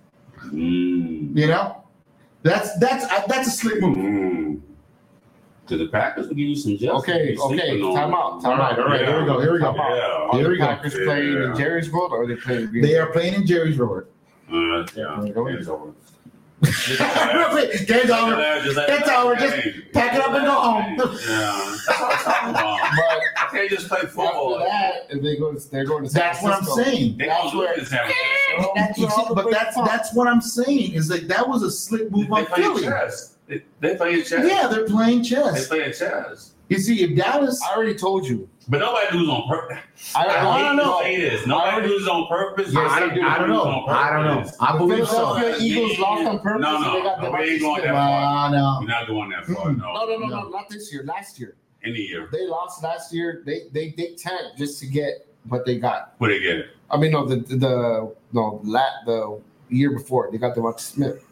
Mm. You know? That's that's uh, that's a slick move. Mm. Cause the Packers will give you some justice. Okay, You're okay, sleeping on time them. out, All time right, out. all right, here we go, here we go. Yeah. Are Here the we go. Packers playing Yeah. in Jerry's World or are they playing? Green They Bay? are playing in Jerry's Road. Uh, yeah. Go Game's over. Real quick, game's over. Just like- It's over. Just pack it up and go home. Yeah, that's what I'm talking about. But I can't just play football. after that, if they go, they're going to San That's what I'm Francisco. saying. They That's gonna where- lose this time. That- you see, but that's that's what I'm saying is like that was a slick move They on play Philly. chess. They, they play chess. Yeah, they're playing They chess. play chess. You see, if Dallas, I already told you. But nobody loses on purpose. I, I, I hate don't to know. say this. Nobody loses on purpose. I, Some don't, people I don't lose know. on I don't know. purpose. I The believe so. Philadelphia Eagles lost on purpose. No, and no, they got no, we ain't going that demolished. far. Uh, no. We're not going that far. Mm. No, No, no, no, No. no, not this year. Last year, Any year. they lost last year. They they they tanked just to get what they got. What they get? I mean, no, the the, the no lat the year before they got Devontae Smith.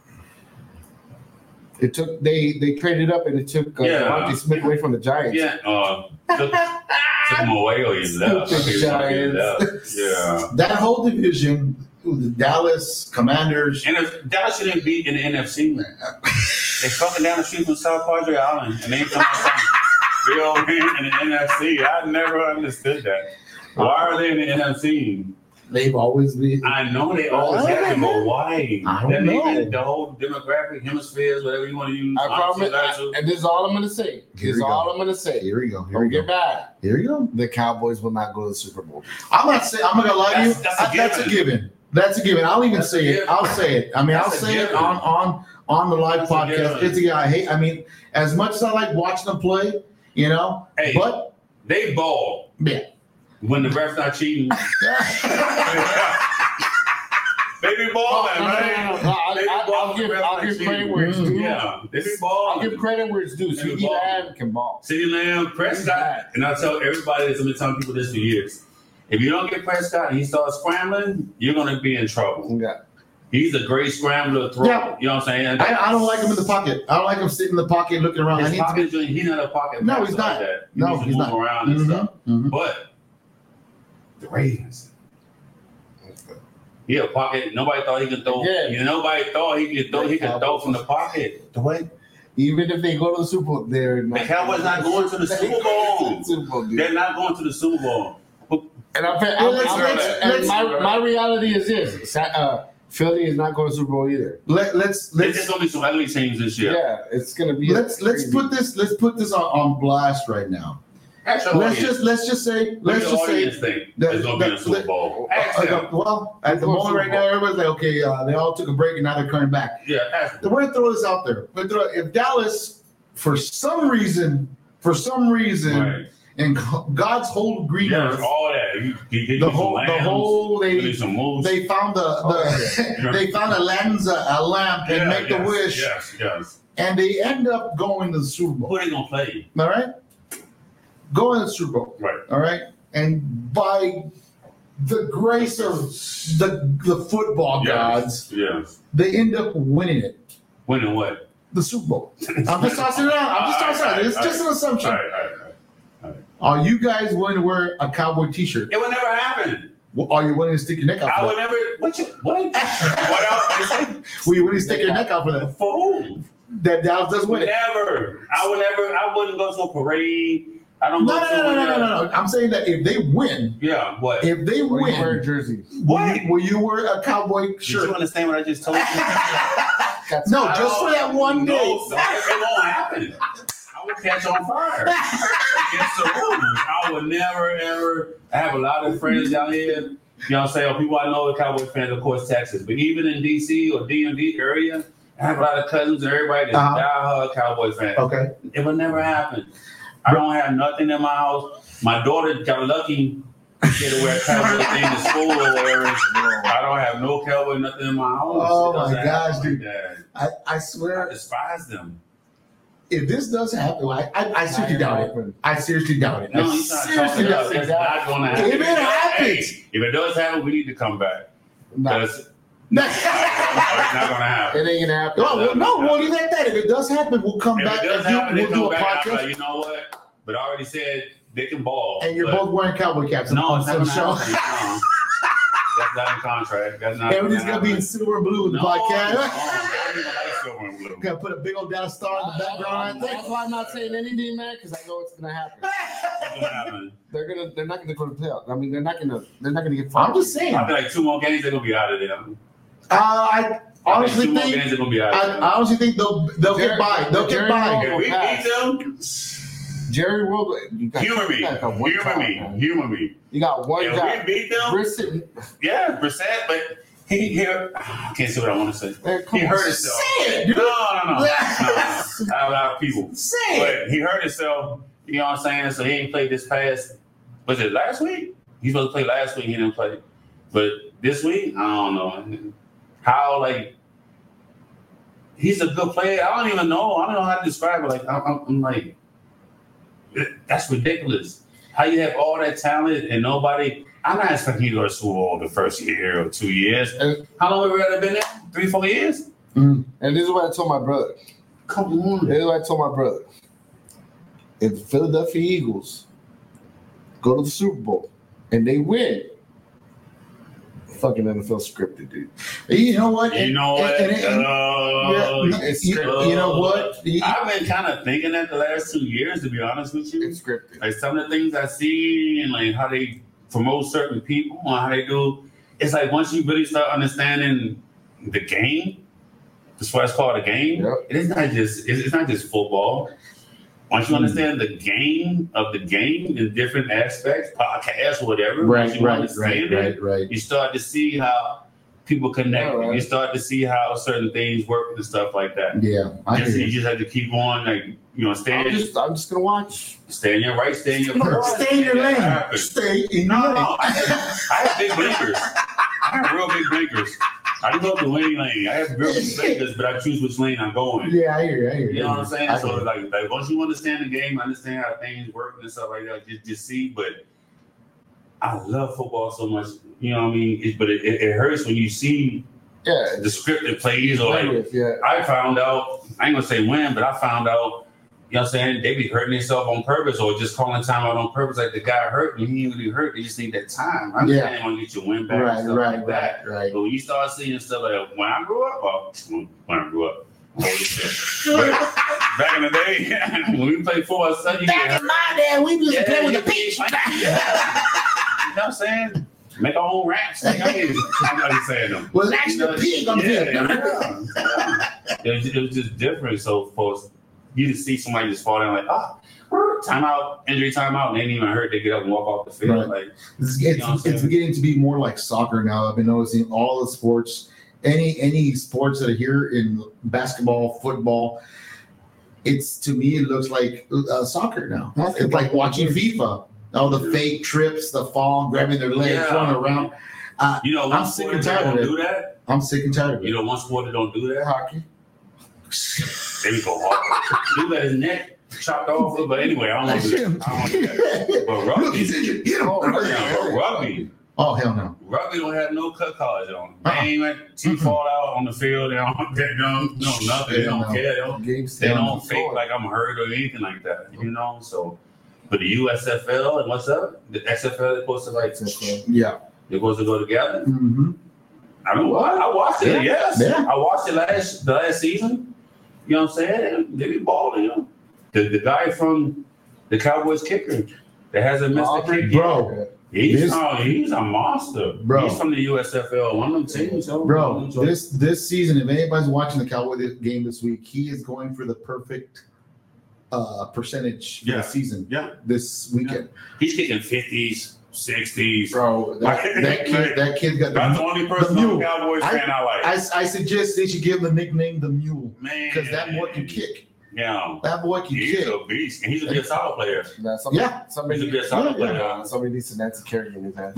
It took they they traded up and it took uh, Yeah. Devontae Smith away from the Giants. Yeah. Uh, took, took him away or he left. Stupid He left. Giants. Yeah. That whole division, the Dallas Commanders. And if Dallas shouldn't be in the N F C, man. They fucking down the street from South Padre Island and they come from Phil in the N F C. I never understood that. Why are they in the N F C? They've always been. I know they always I have to, don't but know. why? I don't That know. even the whole demographic, hemispheres, whatever you want to use. I promise, that too. and this is all I'm gonna say. This Here is we go. all I'm gonna say. Here we go. Here Don't we get go. mad. Here we go. The Cowboys will not go to the Super Bowl. I'm not saying. I'm not gonna lie to you. That's- that's a I- That's a given. given. That's a given. I'll even That's a say it. given. I'll say it. I mean, That's I'll a say it given. on on on the live That's a podcast. given. It's a guy I hate. I mean, as much as I like watching them play, you know, Hey. but They ball yeah. when the ref's not cheating. They be balling, No, no, no, right? no, no. I- They be I- I'll balling give- when the ref's I'll not give cheating. credit where it's Mm. due. Yeah, they be I'll balling. give credit where it's due. They be CeeDee balling. Lamb can ball. CeeDee Lamb, Prescott, and I tell everybody this, I've been telling people this for years. If you don't get Prescott and he starts scrambling, you're going to be in trouble. Yeah. He's a great scrambler thrower. Yeah. You know what I'm saying? I, I don't like him in the pocket. I don't like him sitting in the pocket looking around. I His need to pocket, he's not a pocket. No, passer he's like not. that. He No, needs to he's move not. around and Mhm, stuff. mhm. But the Ravens. He a pocket. Nobody thought he could throw. Yeah. You know, nobody thought he could throw. He could throw from the pocket. the way. Even if they go to the Super Bowl, they're The not. Cowboys not going to the Super Bowl. Super Bowl, dude. They're not going to the Super Bowl. And I'm, I'm, Well, let's- I'm- let's- and let's- my, my reality is this: Sa- uh, Philly is not going to Super Bowl either. Let, let's There's let's gonna be some ugly teams this year. Yeah, it's going to be. let's let's crazy. put this let's put this on, on blast right now. Ask your Let's audience. just let's just say What let's do just the say audience think that- is gonna be in the that- Super that- Bowl. Ask Uh, them. well, at the Go moment right Super now, Bowl. everybody's like, okay, uh, they all took a break and now they're coming back. Yeah, ask them. We're gonna throw this out there. We're gonna throw, if Dallas, for some reason, for some reason, Right. in God's whole green Yeah, earth, all that. You, you, you the need whole some the lambs, whole you they need some moves. they found the, the Yeah. they found a lanza a lamp and Yeah, make yes, the wish, Yes, yes. and they end up going to the Super Bowl. Who they gonna play? All right, going to the Super Bowl. Right. All right, and by the grace of the the football gods, Yes. Yes. they end up winning it. Winning what? The Super Bowl. I'm just tossing it out. I'm just tossing it out. It's just an All assumption. right, all right, all right. Are you guys willing to wear a cowboy T-shirt? It would never happen. Well, are you willing to stick your neck out I for would that? never. What? You, what? what else? Will you willing to stick your neck out for that? For who? That Dallas does win it. Never. I would never. I wouldn't go to a parade. I don't No, go no, to. no, no, no, a- no, no, no. I'm saying that if they win, Yeah. What? if they Or you wear win, jerseys. will you, will you wear a cowboy Did you shirt? understand what I just told you? That's No, just for that one day. No, no, it won't happen. I will catch on fire. Yes, sir. I would never, ever. I have a lot of friends down here. You know what I'm saying? People I know are Cowboy fans, of course, Texas. But even in D C or D M V area, I have a lot of cousins and everybody that's Uh-huh. diehard Cowboy fans. Okay. It would never happen. I don't have nothing in my house. My daughter got lucky to get to wear a Cowboy thing to school or whatever. I don't have no Cowboy nothing in my house. Oh, It doesn't my happen gosh, like dude. that. I, I I swear, despise them. if this does happen, I, I, I seriously doubt it. I seriously doubt it. No, I he's not seriously talking doubt about it. It's not going to happen. If it happens. Hey, if it does happen, we need to come back. Nah, Because it's not going to happen. it ain't gonna happen. Oh, well, no, well, leave it at that. If it does happen, we'll come If back it does and do, happen, they we'll do come a back. I'm podcast. like, you know what? But I already said they can ball. And you're but both wearing cowboy caps no, on it's the not show. going to happen. No. That's not in contract. That's not. Everything's gonna gonna be in happen. silver and blue with the No, podcast. no, I don't even like silver and blue. Gotta put a big old Dallas star in the background. That's why I'm not saying anything, man, because I know it's gonna happen. What's gonna happen? They're gonna, they're not gonna go to playoffs. I mean, they're not gonna, they're not gonna get fired. I'm just saying. I Uh, feel like two more games they're gonna be out of there. I honestly two more think. games they're gonna be out I, of there. I honestly think they'll they'll Jerry- get by. They'll Jerry get by. If we beat them, Jerry World. You got, humor me, you got one humor guy, me, man. humor me. You got one If guy. we beat them, Brissett, yeah, Brissett, but he here. I can't say what I want to say. man, come He on. hurt himself. Say it, No, dude. no, no, no. no. I have a lot of people, Say it. but he hurt himself. You know what I'm saying? So he ain't played this past. Was it last week? He supposed to play last week. He didn't play, but this week I don't know how. Like he's a good player. I don't even know. I don't know how to describe it. Like I'm, I'm like, that's ridiculous. How you have all that talent and nobody. I'm not expecting you to go to Super Bowl the first year or two years. How long have we already been there? Three, four years? And this is what I told my brother. Come on. This is what I told my brother. If the Philadelphia Eagles go to the Super Bowl and they win, fucking N F L scripted, dude. You know what? You know And- what? and- and- Uh, yeah, it's you, you know what? You- I've been kind of thinking that the last two years, to be honest with you. It's scripted. Like some of the things I see and like how they promote certain people and how they do. it's like once you really start understanding the game, that's why it's called a game. Yep. It is not just it's, it's not just football. Once you understand the game of the game in different aspects, podcasts, whatever, Right, once you right, understand right, it, right, right. you start to see how people connect. Yeah, right. You start to see how certain things work and stuff like that. Yeah, I Just, hear you you. just have to keep on, like you know, stay I'm in, just, I'm just gonna watch. stay in your right, stay in your left. Stay in your That lane. happens. Stay in No, your no, lane. I have, I have big blinkers. I have real big blinkers. I didn't go to any lane. I have real big blinkers, but I choose which lane I'm going. Yeah, I hear you. I hear you. You know what I'm saying? I So hear you. like, like once you understand the game, understand how things work and stuff like that, just, just see. But I love football so much. You know what I mean? It, but it, it, it hurts when you see Yeah. the scripted plays or like, yeah. I found out, I ain't gonna say when, but I found out, you know what I'm saying, they be hurting themselves on purpose or just calling time out on purpose. Like the guy hurt and he ain't really hurt. They just need that time. I'm Yeah. saying, want to get your win back Right, and stuff right, like that. right, right. But when you start seeing stuff like when I grew up, well, when I grew up, holy shit. But back in the day, when we played football, son, you get hurt. my day, we used Yeah, to play with you the get- peach. You know what I'm saying? Make our own raps. Like, I mean, I'm not just saying them. Well, that's the pig on the Yeah, field. yeah, yeah. It, was, it was just different. So for you to see somebody just fall down like, ah, timeout, injury timeout, and they ain't even hurt, they get up and walk off the field. Right. Like, It's, You it's, know what I'm saying? it's beginning to be more like soccer now. I've been noticing all the sports, any any sports that are here in basketball, football. It's to me, it looks like uh, soccer now. It's like watching FIFA. All the fake trips, the fall, grabbing their legs, Yeah. running around. Uh, you know, I'm one sick sport and that tired don't of it. do that. I'm sick and tired of You it. know, one sport that don't do that. Hockey. There we go. Hard. Dude got his neck chopped off. But anyway, I don't want to do that. I don't want to do that. But Look, rugby, he's injured. Get him. yeah, but rugby, Oh, hell no. rugby don't have no cut collars on. They Uh-uh. ain't like T Mm-mm. fall out on the field. They don't, they don't, no, nothing. They don't No. care. They don't Games. They Yeah. don't fake like I'm hurt or anything like that, you know. So, but the U S F L and what's up? The X F L is supposed to like Yeah. they're supposed to go together. Mm-hmm. I mean, what? I watched it. Yeah. Yes, Yeah. I watched it last the last season. You know what I'm saying? They be balling. You know, the the guy from the Cowboys kicker that hasn't missed a kick yet. Bro, He's this- oh, he's a monster. Bro. He's from the U S F L. One of them teams. So bro, so- this this season, if anybody's watching the Cowboy game this week, he is going for the perfect uh percentage for Yeah. the season yeah, this weekend. he's kicking fifties, sixties. Bro, that, that kid, that kid got That's the, the only person the on mule. the Cowboys I- fan I like. I, I suggest they should give him the nickname the Mule Man, because that boy can kick. Yeah, That boy can he's kick. a beast, and he's a good solid player. Nah, somebody, Yeah. Somebody, He's a good Yeah, solid yeah. player. uh, somebody needs to Nancy Kerrigan in his hand.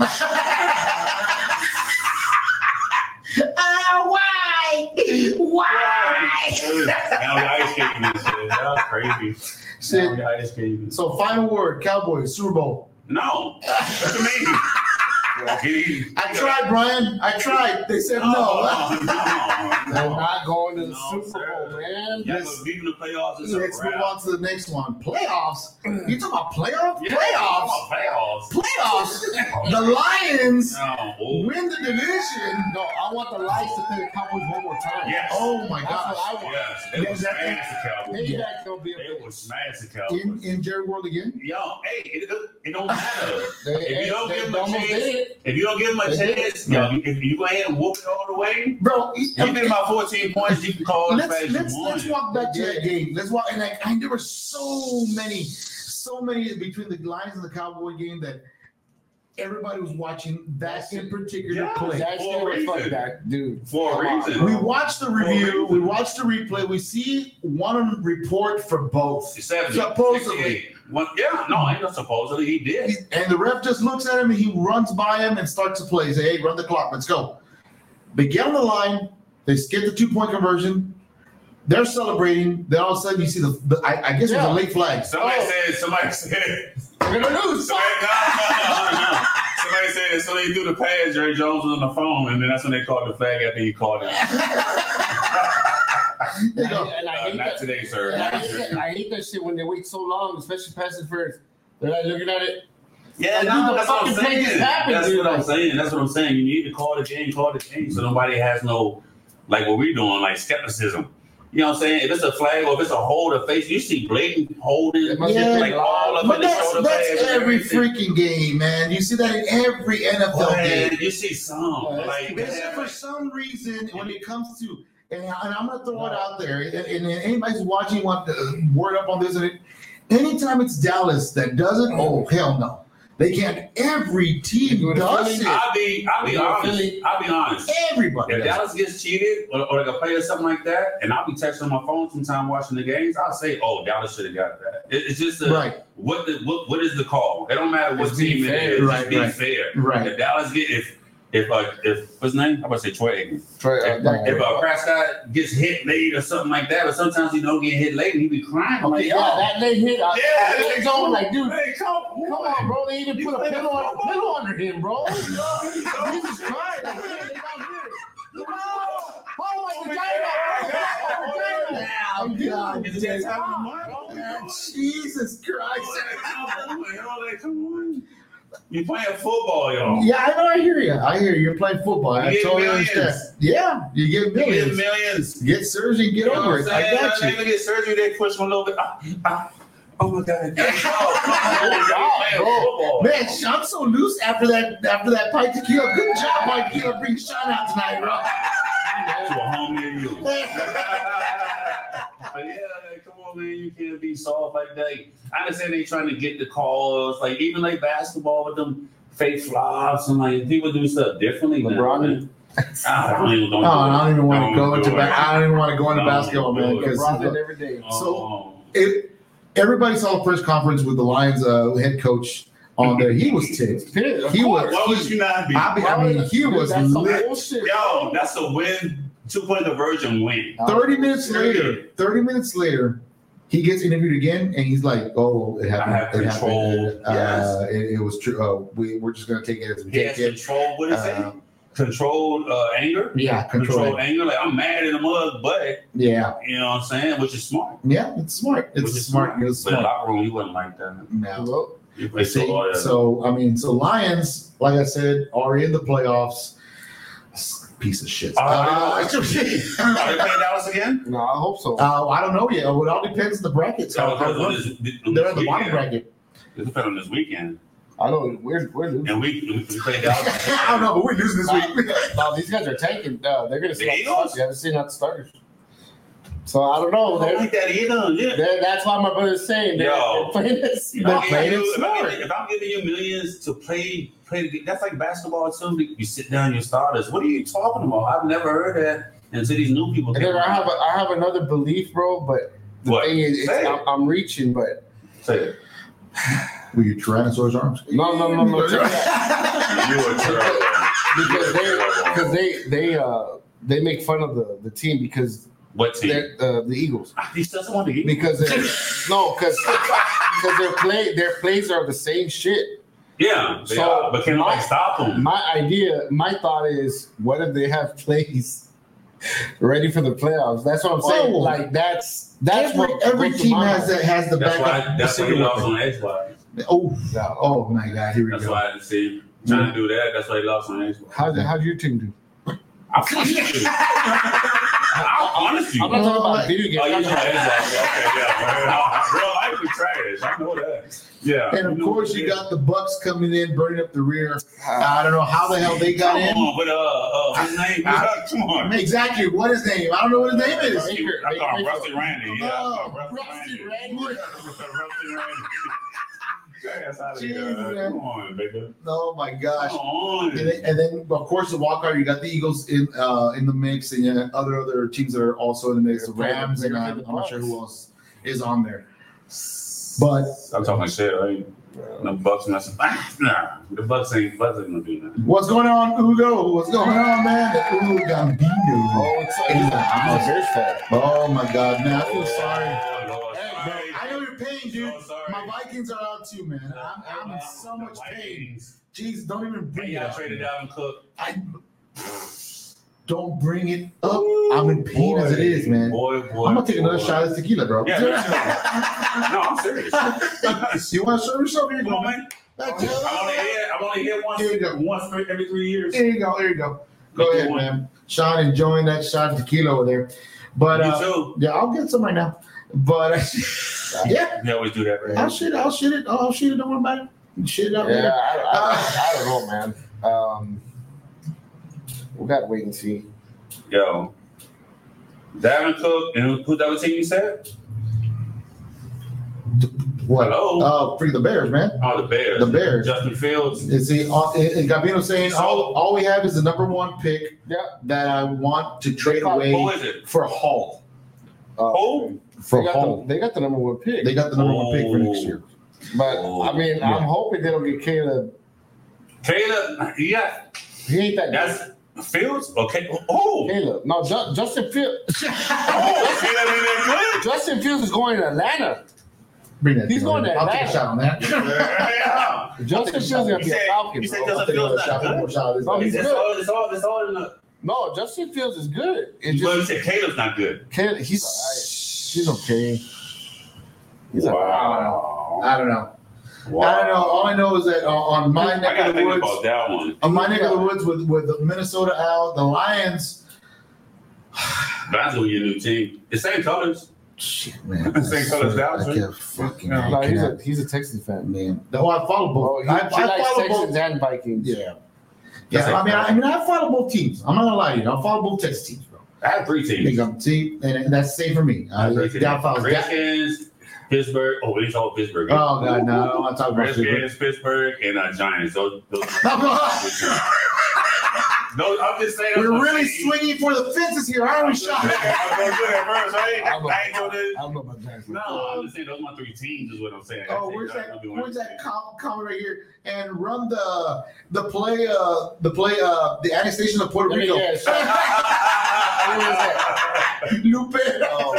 Ah, why? Why? Now the ice skating and shit. That's crazy. Shit. Now the ice skating. So, final word, Cowboys, Super Bowl. No, what you mean? He- I tried, Brian. I tried. They said No, no. no, They're no. not going to the No, Super sir. Bowl, man. Yeah, but leaving the playoffs is a Let's move wrap. on to the next one. Playoffs. You talking about playoffs? Yeah, Playoffs. Playoffs. Playoffs. The Lions No. Oh, win the division. No, I want the Lions to play the Cowboys one more time. yes. Oh my That's gosh. what I want. Yes. They Yeah, will that- smash the Cowboys. Payback gonna be a They bitch. will smash the In Cowboys. in Jerry World again. Yo, hey, it, it don't matter. They, If you don't they give them a almost chance, did it. if you don't give them a They did. chance, yo, if you go ahead and whoop it all the way, Bro, you get about fourteen points, you can call it as let's fast let's as you let's want. walk back to that game. Let's walk and like I there were so many, so many between the Lions and the Cowboy game that everybody was watching that in particular Yeah, play. That's For a the fuck reason. that dude. For a Come on, reason. bro. We watched the review, we watched the replay, we see one report for both. seventy, Supposedly. sixty-eight. One, yeah, no, I ain't not supposedly. He did. And the ref just looks at him and he runs by him and starts to play. Say, hey, run the clock, let's go. They get on the line, they get the two-point conversion, they're celebrating, then all of a sudden you see the, the I, I guess it was Yeah. a late flag. Somebody Oh, said, somebody said, We're gonna lose. somebody, no, no, no, no. Somebody said as soon as he threw the pass, Jerry Jones was on the phone, and then that's when they called the flag after he called it. there you go. And I Uh, hate not that. today, sir. And I hate that, I hate that shit when they wait so long, especially passing first. They're like looking at it. Yeah, Like, no, dude, the that's what I'm fucking play saying. just happened, That's dude. what I'm Like- saying. That's what I'm saying. You need to call the game, call the game, so nobody has no, like what we're doing, like skepticism. You know what I'm saying? If it's a flag or if it's a hold of face, you see blatant holding, Yeah, like all up but in the that's, shoulder that's pads and every everything. freaking game, man. You see that in every N F L Man, game. you see some. Yeah, like, But then for some reason, when it comes to, and, I- and I'm gonna throw it out there, and, and anybody's watching, want to word up on this, and it, anytime it's Dallas that does it, oh hell no, they can't. Every team does it. I'll be, I'll be You know, honest. Philly- I'll be honest. Everybody. If does it. Dallas gets cheated or, or like a play or something like that, and I'll be texting my phone sometime watching the games, I'll say, "Oh, Dallas should have got that." It, it's just a, Right. what the what, what is the call? It don't matter what Just be team it fair. is. Right, Just be right. fair. Right. If Dallas get if if uh, if what's his name? I'm about to say Troy Aikman. Troy, uh, If, no. if uh, Prescott gets hit late or something like that, or sometimes he don't get hit late and he be crying. I'm like, Okay, yo, yeah, that late hit. I, yeah, I was going like, dude, hey, come, come on, bro. They even You put a playing pillow, on, football? pillow under him, bro. Jesus Christ. Like, man, they got here. No! Oh, my vagina! Oh, my vagina! Oh, God. Is that time of the month? Jesus Christ. Come on. You playing football, y'all. Yeah, I know. I hear you. I hear you. You're playing football. I You get totally millions. understand. Yeah, you get You get millions. millions. Get surgery and get You know over what it. I'm I saying? got They you. even get surgery, they push one a little bit. Ah, ah. Oh my God. Oh, Man, Sean's so loose after that after that Pike Tequila. Good job, Pike Tequila. Bring Sean out tonight, bro. To a home near you. But yeah, come on, man. You can't be soft like that. I understand they trying to get the calls, like even like basketball with them fake flops and like people do stuff differently. Now, LeBron. man. I don't even, don't Oh, I don't even want to Don't go into do ba- it. I don't even want to go into Don't basketball, do man, it. because LeBron did every day. Oh. it, everybody saw the first conference with the Lions uh, head coach on there. He was ticked. Of He course. was. Why would you not be? I, mean, I mean, he Dude, was that's some lit. bullshit. Yo, that's a win. Two point conversion win. Thirty minutes later, thirty minutes later, he gets interviewed again, and he's like, "Oh, it happened. I have it control. happened. Uh, it, it was true. Uh, we we're just gonna take it as we He has take it." control. What is Uh, it? Controlled uh, anger. Yeah, Controlled control. anger. Like I'm mad in the mud, but Yeah, you know what I'm saying, which is smart. yeah, it's smart. It's Which is smart. It's But in the smart. locker room, you wasn't like that. No. Well, You play so See, loyal. so I mean, so Lions, like I said, are in the playoffs. Piece of shit. Uh, Uh, Are they playing Dallas again? no, I hope so. uh, I don't know yet. It all depends on the brackets. So, How- how- this, this, They're in the weekend. bottom bracket. It depends on this weekend. I know we're we're losing. And we, we play Dallas. I don't know, but we're losing this week. No, these guys are tanking. Uh, they're gonna see The out the Eagles? starters. You haven't seen out the starters. So I don't know. I don't They're, like that either. Yeah. they're, that's why my brother's saying they're, Yo. they're playing this. If They're I'm, playing giving it you, if, I'm smart. giving, if I'm giving you millions to play, play the game, that's like basketball too. You sit down your starters. What are you talking about? I've never heard that until these new people. And came then I have around. a, I have another belief, bro. But the What? thing is, it's, Say it. I'm, I'm reaching, but Say it. Were you Tyrannosaurus arms? no, no, no, no. check that. You are terrible. Because they because they they uh they make fun of the, the team because What team? they're uh, the Eagles He doesn't want to eat. because they're, no because because their play their plays are the same shit. Yeah, they So, are, but can nobody my- stop them? My idea, my thought is, what if they have plays ready for the playoffs? That's what I'm saying. Oh. Like that's that's every what every goes to team my has mind. that has the That's backup. why. That's why he receiver lost weapon. on Xbox. Oh, Yeah. oh my God! Here we That's go. why I see trying to do that. That's why he lost on Xbox. How how'd your team do? I'm honest. I'm honest. I'm not talking about video Oh, you games. try Xbox? Okay, yeah. Real life we trash. I know that. Yeah. And of know course, what you it is. got the Bucks coming in, burning up the rear. I don't know how the hell they got Come in. on, but uh, uh, his name. I- Come on. Exactly. What is his name? I don't know what his name is. Baker, I thought Baker. Rusty Randy. Yeah, I thought Oh, Rusty Rusty Randy. Randy. Rusty Randy. That's out of Jeez, here. man. Come on, baby. Oh my gosh. Come on. And then, and then, of course, the wild card. You got the Eagles in uh, in the mix, and you got other other teams that are also in the mix. The Rams, and uh, I'm not sure who else is on there. But I'm talking shit, right? The Bucks messing. Nah, the Bucks ain't Bucks ain't gonna do nothing. what's going on, Ugo? What's going on, man? The Ugo Gambino. Oh, it's, In the it's house. Bears fault. Oh my God, man! I feel sorry. Oh, Lord, Hey, bro, sorry. I know you're paying, dude. So sorry. My Vikings are out too, man. I'm, I'm in so much pain. Jeez, don't even Hey, bring it y'all up. traded Dalvin Cook. I don't bring it up. I'm in pain as it is, man. Boy, boy. I'm gonna take another boy. shot of tequila, bro. Yeah, no, I'm serious. You want to serve yourself? Here you Come go, on, man. man. I'm only here. I'm only here once. Here you go. Once every every three years. Here you go. Here you go. Go ahead, man. Sean, enjoying that shot of tequila over there. But Me uh, too. yeah, I'll get some right now. But uh, yeah, You always do that, right? I'll shit. I'll shit it. I'll shit it. Don't worry about it. Shit it out Yeah, there. I, I, I don't know, man. Um, we got to wait and see. Yo, Dalvin Cook and who's the other team you said? What? Hello? Uh, for the Bears, man. Oh, the Bears. The Bears. Justin Fields. Is he? Uh, and Gabino saying all all we have is the number one pick Yeah. that I want to trade Who away Who is it? for Hall. Uh, Who? For they, got Hall. the, they got the number one pick. They got the number one pick for next Oh. year. But, Oh, I mean, yeah. I'm hoping they don't get Caleb. Caleb. Yeah. He ain't that good. That's Fields? Okay. Oh. Caleb. No, Ju- Justin Fields. Oh, Caleb ain't that Justin Fields is going to Atlanta. Bring that. He's thing going over. to I'll take a Atlanta. shot on that. good. Yeah. Justin Fields is going to You be a said- Falcon. you said bro. Justin I'll take Fields another shot. not One more good. shot of this. No, he's That's good. all, that's all, that's all in the. No, Justin Fields is good. It's But you just said Caleb's not good. Caleb, he's he's okay. He's all right. Wow. I don't know. Wow. I don't know. All I know is that uh, on my I neck gotta of the think woods, about that one. on my neck of the woods with with Minnesota out, the Lions. That's gonna be a new team. The same colors. Shit, man. Same colors Dallas, I right? can't fucking. No, I No, he's cannot- a he's a Texans fan. man. No, I follow both. Oh, he, I, he I likes follow Texans both. and Vikings. Yeah. That's Yeah, I like- mean, I, I mean, I follow both teams. I'm not gonna lie to you. I follow both Texas teams, bro. I have three Big teams. up, see, and, and that's safe for me. I I, have three teams. I follow that. Redskins, Pittsburgh. Oh, we all Pittsburgh. Oh god, no, I don't want to talk about shit. Redskins, Pittsburgh, and uh, Giants. Those, those no, I'm just saying. We're that's my really team. swinging for the fences here, aren't we, Sean? I'm going good at first, right? I'm a- I ain't doing this. I don't know about Giants. No, I'm just saying those are my three teams. Is what I'm saying. Oh, I where's think that? I'm doing Where's that everything. com- comment right here? And run the the play, uh, the play, uh, the annexation of Puerto Let me Rico. guess. Where was that? Lupe. Oh,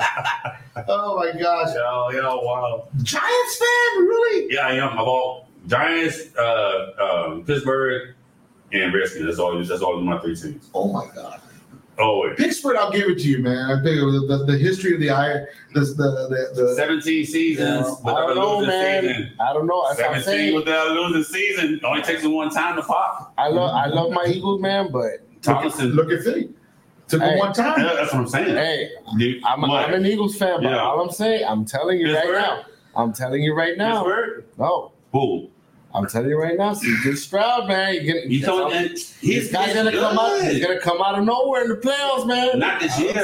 God. Oh my gosh. Yo, yo, wow. Giants fan, really? Yeah, I am. I'm all Giants, uh, um, Pittsburgh, and Redskins. That's all. That's all my three teams. Oh my god. Oh, wait. Pittsburgh, I'll give it to you, man. I think the, the, the history of the I, the the the, the seventeen seasons I without don't a know, losing man. season. I don't know. That's what I'm seventeen saying. without a losing season. Only takes them one time to pop. I love I love my Eagles, man, but Thomason. look at Philly. Took Hey. him one time. Yeah, that's what I'm saying. hey, Dude, I'm, what? I'm an Eagles fan, but Yeah. all I'm saying, I'm telling you right Pittsburgh? now. I'm telling you right now. Pittsburgh? No, Who? I'm telling you right now. C J Stroud, man, you get You told me This he's guy's gonna come out. He's gonna come out of nowhere in the playoffs, man. Not this year.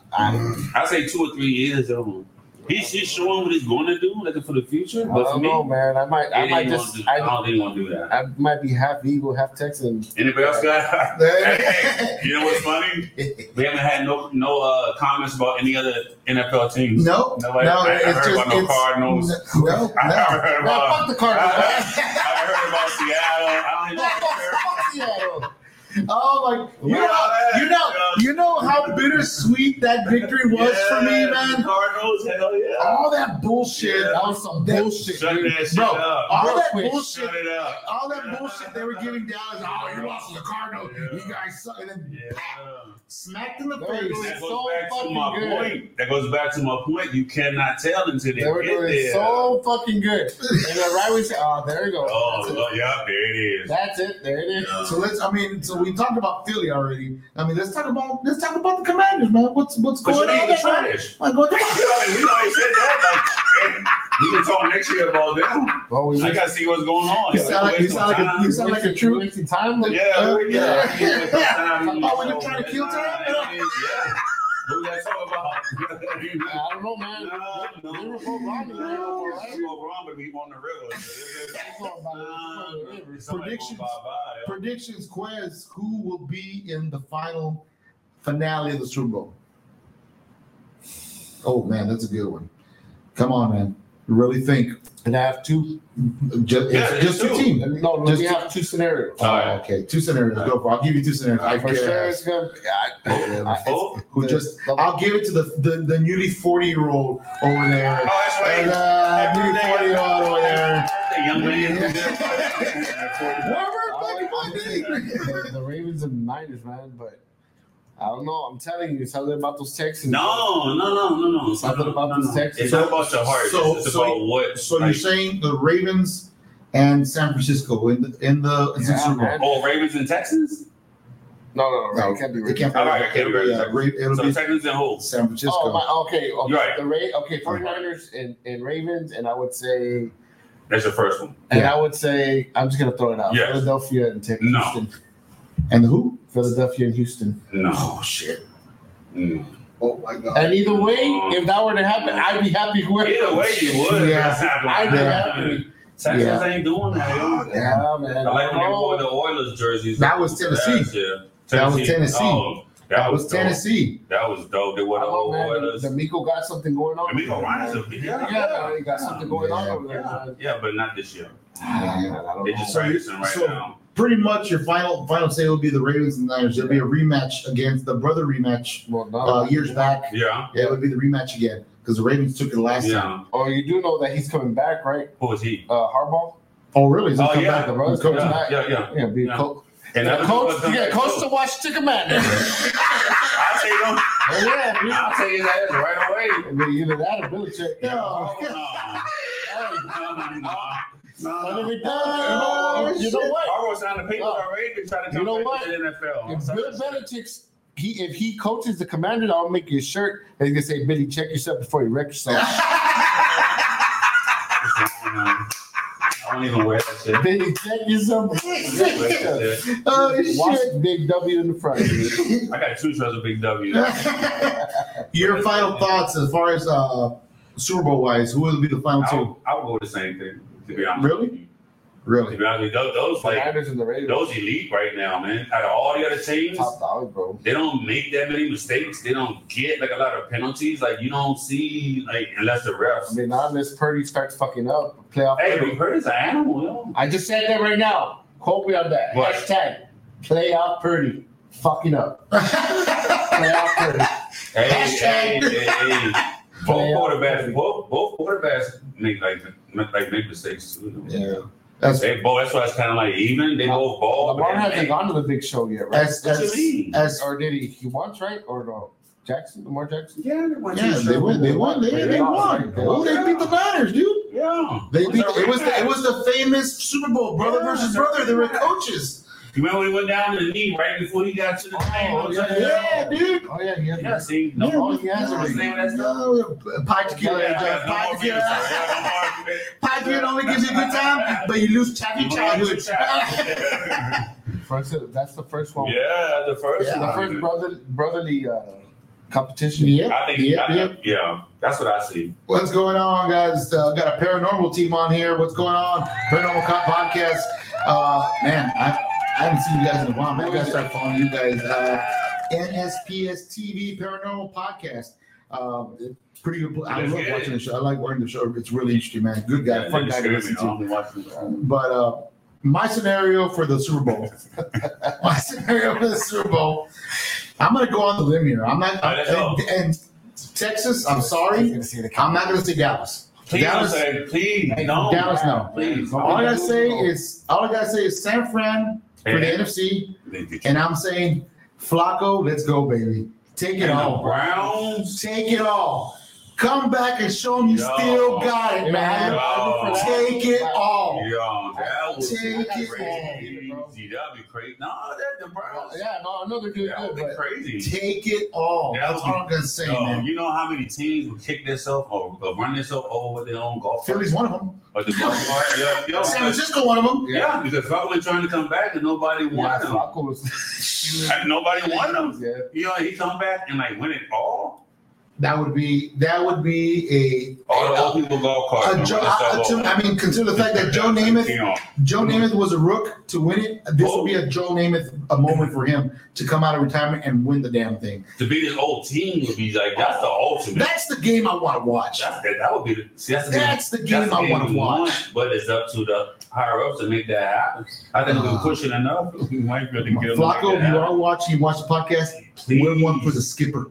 I, I say two or three years though. He's just showing what he's going to do, looking for the future. I But for don't me, know, man. I might, I he might didn't just, want to do, I I, don't think he want to do that. I might be half Eagle, half Texan. Anybody else got? Hey, you know what's funny? We haven't had no no uh, comments about any other N F L teams. No, Nobody, no, I, I it's heard just about no it's, Cardinals. No, no. I haven't heard Man, about. fuck the Cardinals, I, man. I heard about Seattle. I don't even Fuck, fuck, care. fuck Seattle. Oh my! You Yeah, know, you know, yeah. you know how bittersweet that victory was for me, Yeah, man. Cardinals, hell yeah. All that bullshit. Yeah. That was some That- bullshit, Shut dude. that shit Bro, up. all Real that quick, bullshit, Shut it up. all that bullshit they were giving Dallas. Oh, you lost to the Cardinals. Yeah. You guys suck. And then Yeah. smacked in the They were face. doing That goes so back to fucking my good. point. That goes back to my point. You cannot tell until they, They were get doing there. so fucking good. And then right we say, oh, there you go. oh, That's it. well, yeah, there it is. That's it. There it is. Yeah. So let's. I mean, so we talked about Philly already. I mean, let's talk about let's talk about the Commanders, man. What's what's But going you on? ain't there, the man? trash. Like, what the You know, I mean, we already said that. Like, hey, we can talk next year about them. Well, we I gotta see what's going on. You sound like you sound like a, you sound like a true. wasting time. Yeah, Uh, yeah. yeah. Oh, Oh, when you're trying to kill time? Yeah. What did I talk about? I don't know, man. No, no. They were both wrong, man. No, right? Go wrong, but we on the river. Predictions. Predictions, Quez. Who will be in the final finale of the Super Bowl? Oh man, that's a good one. Come on, man. Really think. And I have two. Just, Yeah, it's just two. two team. No, let Just me two- have two scenarios. Oh, okay, two scenarios. Go for. It. I'll give you two scenarios. I For care. sure, it's gonna. I, I, Oh, Who the- just? the- I'll give it to the the, the newly forty year old over there. Oh, that's right. And, uh, newly forty year old over there. The young man. Whoever I fucking would- I would say money. the, the Ravens and the Niners, man, but I don't know. I'm telling you, something about those Texans. No, no, no, no, no. Something about no, this no. Texas. It's not about your heart. So- it's so- about what. So like, you're saying the Ravens and San Francisco in the in the, in the Yeah, Super Bowl? man. oh, Ravens and Texans? No, no, no. No, It can't be it Ravens. can't be. All right, it can't be It'll be, Ravens. uh, Ra- it'll So be Texans and who? San Francisco. Oh, my, okay, okay. Right. The Ra- okay, 49ers and, and Ravens, and I would say, That's your first one. and Yeah. I would say, I'm just gonna throw it out. Yes. Philadelphia and Texas. No. Houston. And the who? Philadelphia and Houston. No. Oh shit! Mm. Oh my god! And either way, if that were to happen, I'd be happy with it. Either way, you would. Yeah. I'd be Yeah. happy. Texans Yeah. ain't doing that. yo. Yeah, man. I like when they Oh, wore the Oilers jerseys. That was Tennessee. Last year. That was Tennessee. Oh, that, That was dope. Tennessee. That was dope. They wore the oh, old man, Oilers. the Miko got something going on. Amigo Ryan's a big Yeah, yeah, yeah, he got something going on over there. yeah, man. yeah, but not this year. I don't They're know. just So you- practicing right so- now. Pretty much your final final say will be the Ravens and Niners. There'll be a rematch against the brother rematch Well, no. uh, years back. Yeah, Yeah, it would be the rematch again because the Ravens took it last time. yeah. Oh, you do know that he's coming back, right? Who is he? Uh, Harbaugh. Oh, really? Is he Oh, come yeah. back? The brother's Coach coming back? back. Yeah, yeah. Yeah, be Yeah. coach. And Yeah, other coach, people yeah, come coach back, to too. Washington Commanders. I'll take him. Oh, yeah, I'll take his ass right away. I mean, either that or Belichick. Oh, Yeah. no. No, no, no. Son of No. a gun. You know what? Harbaugh signed the papers No. already to try to You come know back what? to the N F L. If Bill Belichick's he if he coaches the Commanders, I'll make you a shirt and he's gonna say, Billy, check yourself before you wreck yourself. I don't even wear that shit. Billy, check yourself. before you wreck yourself. Oh Watch shit! the big W in the front. I got two shows of Big W. Your final thoughts as far as uh, Super Bowl wise? Who will be the final I two? would, I would go with the same thing. To be honest, Really? with you. Really? To be honest, with you, those, those like Commanders and the Raiders. those elite right now, man. Out of all the other teams, Top dogs, bro. they don't make that many mistakes. They don't get like a lot of penalties. Like you don't see like unless the I refs. mean, not unless Purdy starts fucking up. Playoff Hey, Purdy. but Purdy's an animal, yo. I just said that right now. Quote me on that. What? Hashtag playoff Purdy. Fucking up. Playoff Purdy. Hey, hey, hey, hey. Both Playoff quarterbacks, Purdy. both both quarterbacks make like make, like make mistakes too. Yeah. That's They both. That's why it's kind of like even. They both ball. Lamar but they hasn't make- gone to the big show yet, right? as What you as, mean? as Or did he? He once, right? Or no? Jackson? Lamar Jackson? Yeah, they won. yeah, two they won. They Super won. They, Bowls. they won. Oh, they beat the Niners, dude. Yeah, They beat. What's It was that the, it rematch? was the famous Super Bowl, brother Yeah, versus it's a brother. They were rematch. coaches. You remember when he went down to the knee right before he got to the thing? Oh, yeah, Yeah, dude. Oh, yeah, he has Yeah, see, no, Yeah, Oh, he has a what's ring. the name of that stuff? No, pie tequila. Yeah, yeah, no Pie more tequila. beans. Yeah, no more. Pie tequila only gives you a good time, but you lose happy childhood. First, that's the first one. Yeah, the first Yeah. The one. first brother, brotherly uh, competition. Yeah, I think, yeah, I, yeah. yeah, that's what I see. What's going on, guys? Uh, got a paranormal team on here. What's going on? Paranormal Cop Podcast. Uh, man, I, I haven't seen you guys in a while. Maybe I gotta start following you guys. Uh, N S P S T V Paranormal Podcast. Um, pretty good. I Let's love get watching it. the show. I like watching the show. It's really interesting, man. Good guy, fun guy to listen to. But uh, my scenario for the Super Bowl. my scenario for the Super Bowl. I'm gonna go on the limb here. I'm not. All right, let's go. and, and Texas. I'm sorry. I'm not gonna say Dallas. Please don't Dallas. say, please, no. Dallas, no. Please. All I gotta say is all I gotta say is San Fran for the Hey. N F C, And and I'm saying Flacco, let's go, baby. Take it the all. Browns. Take it all. Come back and show them you Yo. still got it, Yeah, man. Yo. Take it all. Yo, that was Take it crazy. all. That'd be crazy. No, that the Browns. Yeah, no, I know they're doing That good, would be but crazy. Take it all. Yeah, That's all I'm gonna say, Yo, man. you know how many teams would kick themselves or, or run themselves over with their own golf cart? Philly's one of them. Or the golf cart? Yeah, yo, San Francisco, one of them. yeah, because Flacco was trying to come back and nobody yeah, wanted him. Flacco was. Like, nobody wanted him. Yeah. You know, he come back and like win it all. That would be that would be a. All the old people golf cart. a Joe, I, to- I mean, consider the fact that Joe Namath, You know, Joe Namath was a rook to win it. This would be a Joe Namath a moment for him to come out of retirement and win the damn thing. to beat his old team would be like that's the ultimate. That's the game I want to watch. That's, that, that would be the, see, that's the That's the that's game I want to we watch. want, but it's up to the higher ups to make that happen. I think Uh, we're pushing enough. We might be able to get them to Flacco, make if that you happen. are watching, you watch the podcast. Please. Win one for the skipper.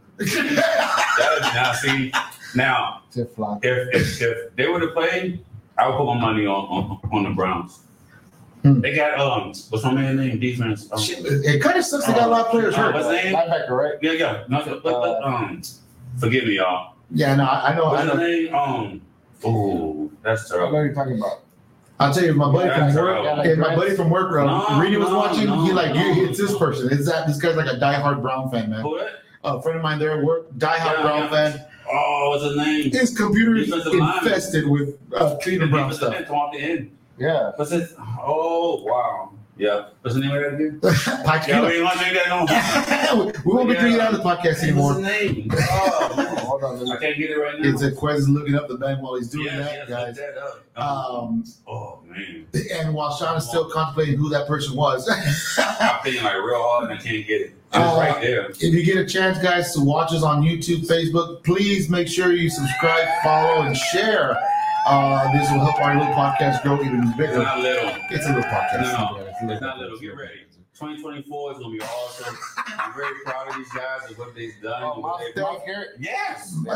That, now see, now To Flacco. if, if if they were to play, I would put my money on on, on the Browns. Hmm. They got um, what's my man's name? Defense. Um, Shit, it kind of sucks. They got a lot of players uh, hurt. what's his name? Linebacker, right? Yeah, yeah. No, but, but, um, forgive me, y'all. Yeah, no, I know. I What's his know. name? Um, oh, that's I know terrible. what you're talking about. I'll tell you, my buddy Yeah, from that's work, right. and my buddy from work, bro, No, Reedy was no, watching. no, he like, no. you, it's this person. It's that. This guy's like a diehard Brown fan, man. Who that? A friend of mine there at work, diehard Yeah, Brown yeah. fan. Oh, what's his name? His computer is Defensive lineman. infested with uh, Cleveland Brown What's stuff. Come off the end. Yeah. What's it? Oh, wow. Yeah. What's the name of that again? Pike Yeah, we Tequila. ain't gonna drink that no more. We won't be Yeah. drinking it out of the podcast What's anymore. his name? Oh, Hold on. I Let me, can't get it right now. It's a Quez is looking up the band while he's doing yeah, that, yeah, guys. Look that up. Um, oh man, and while Sean is still contemplating who that person was, I'm thinking like real hard and I can't get it. It's Uh, right there. if you get a chance, guys, to watch us on YouTube, Facebook, please make sure you subscribe, follow, and share. Uh, this will help our little podcast grow even It's bigger. not little. It's a little podcast. No, Yeah, it's not little. Get ready. twenty twenty-four is gonna be awesome. I'm very proud of these guys and what they've done. oh, and what my they've Dave Garrett. Yes. I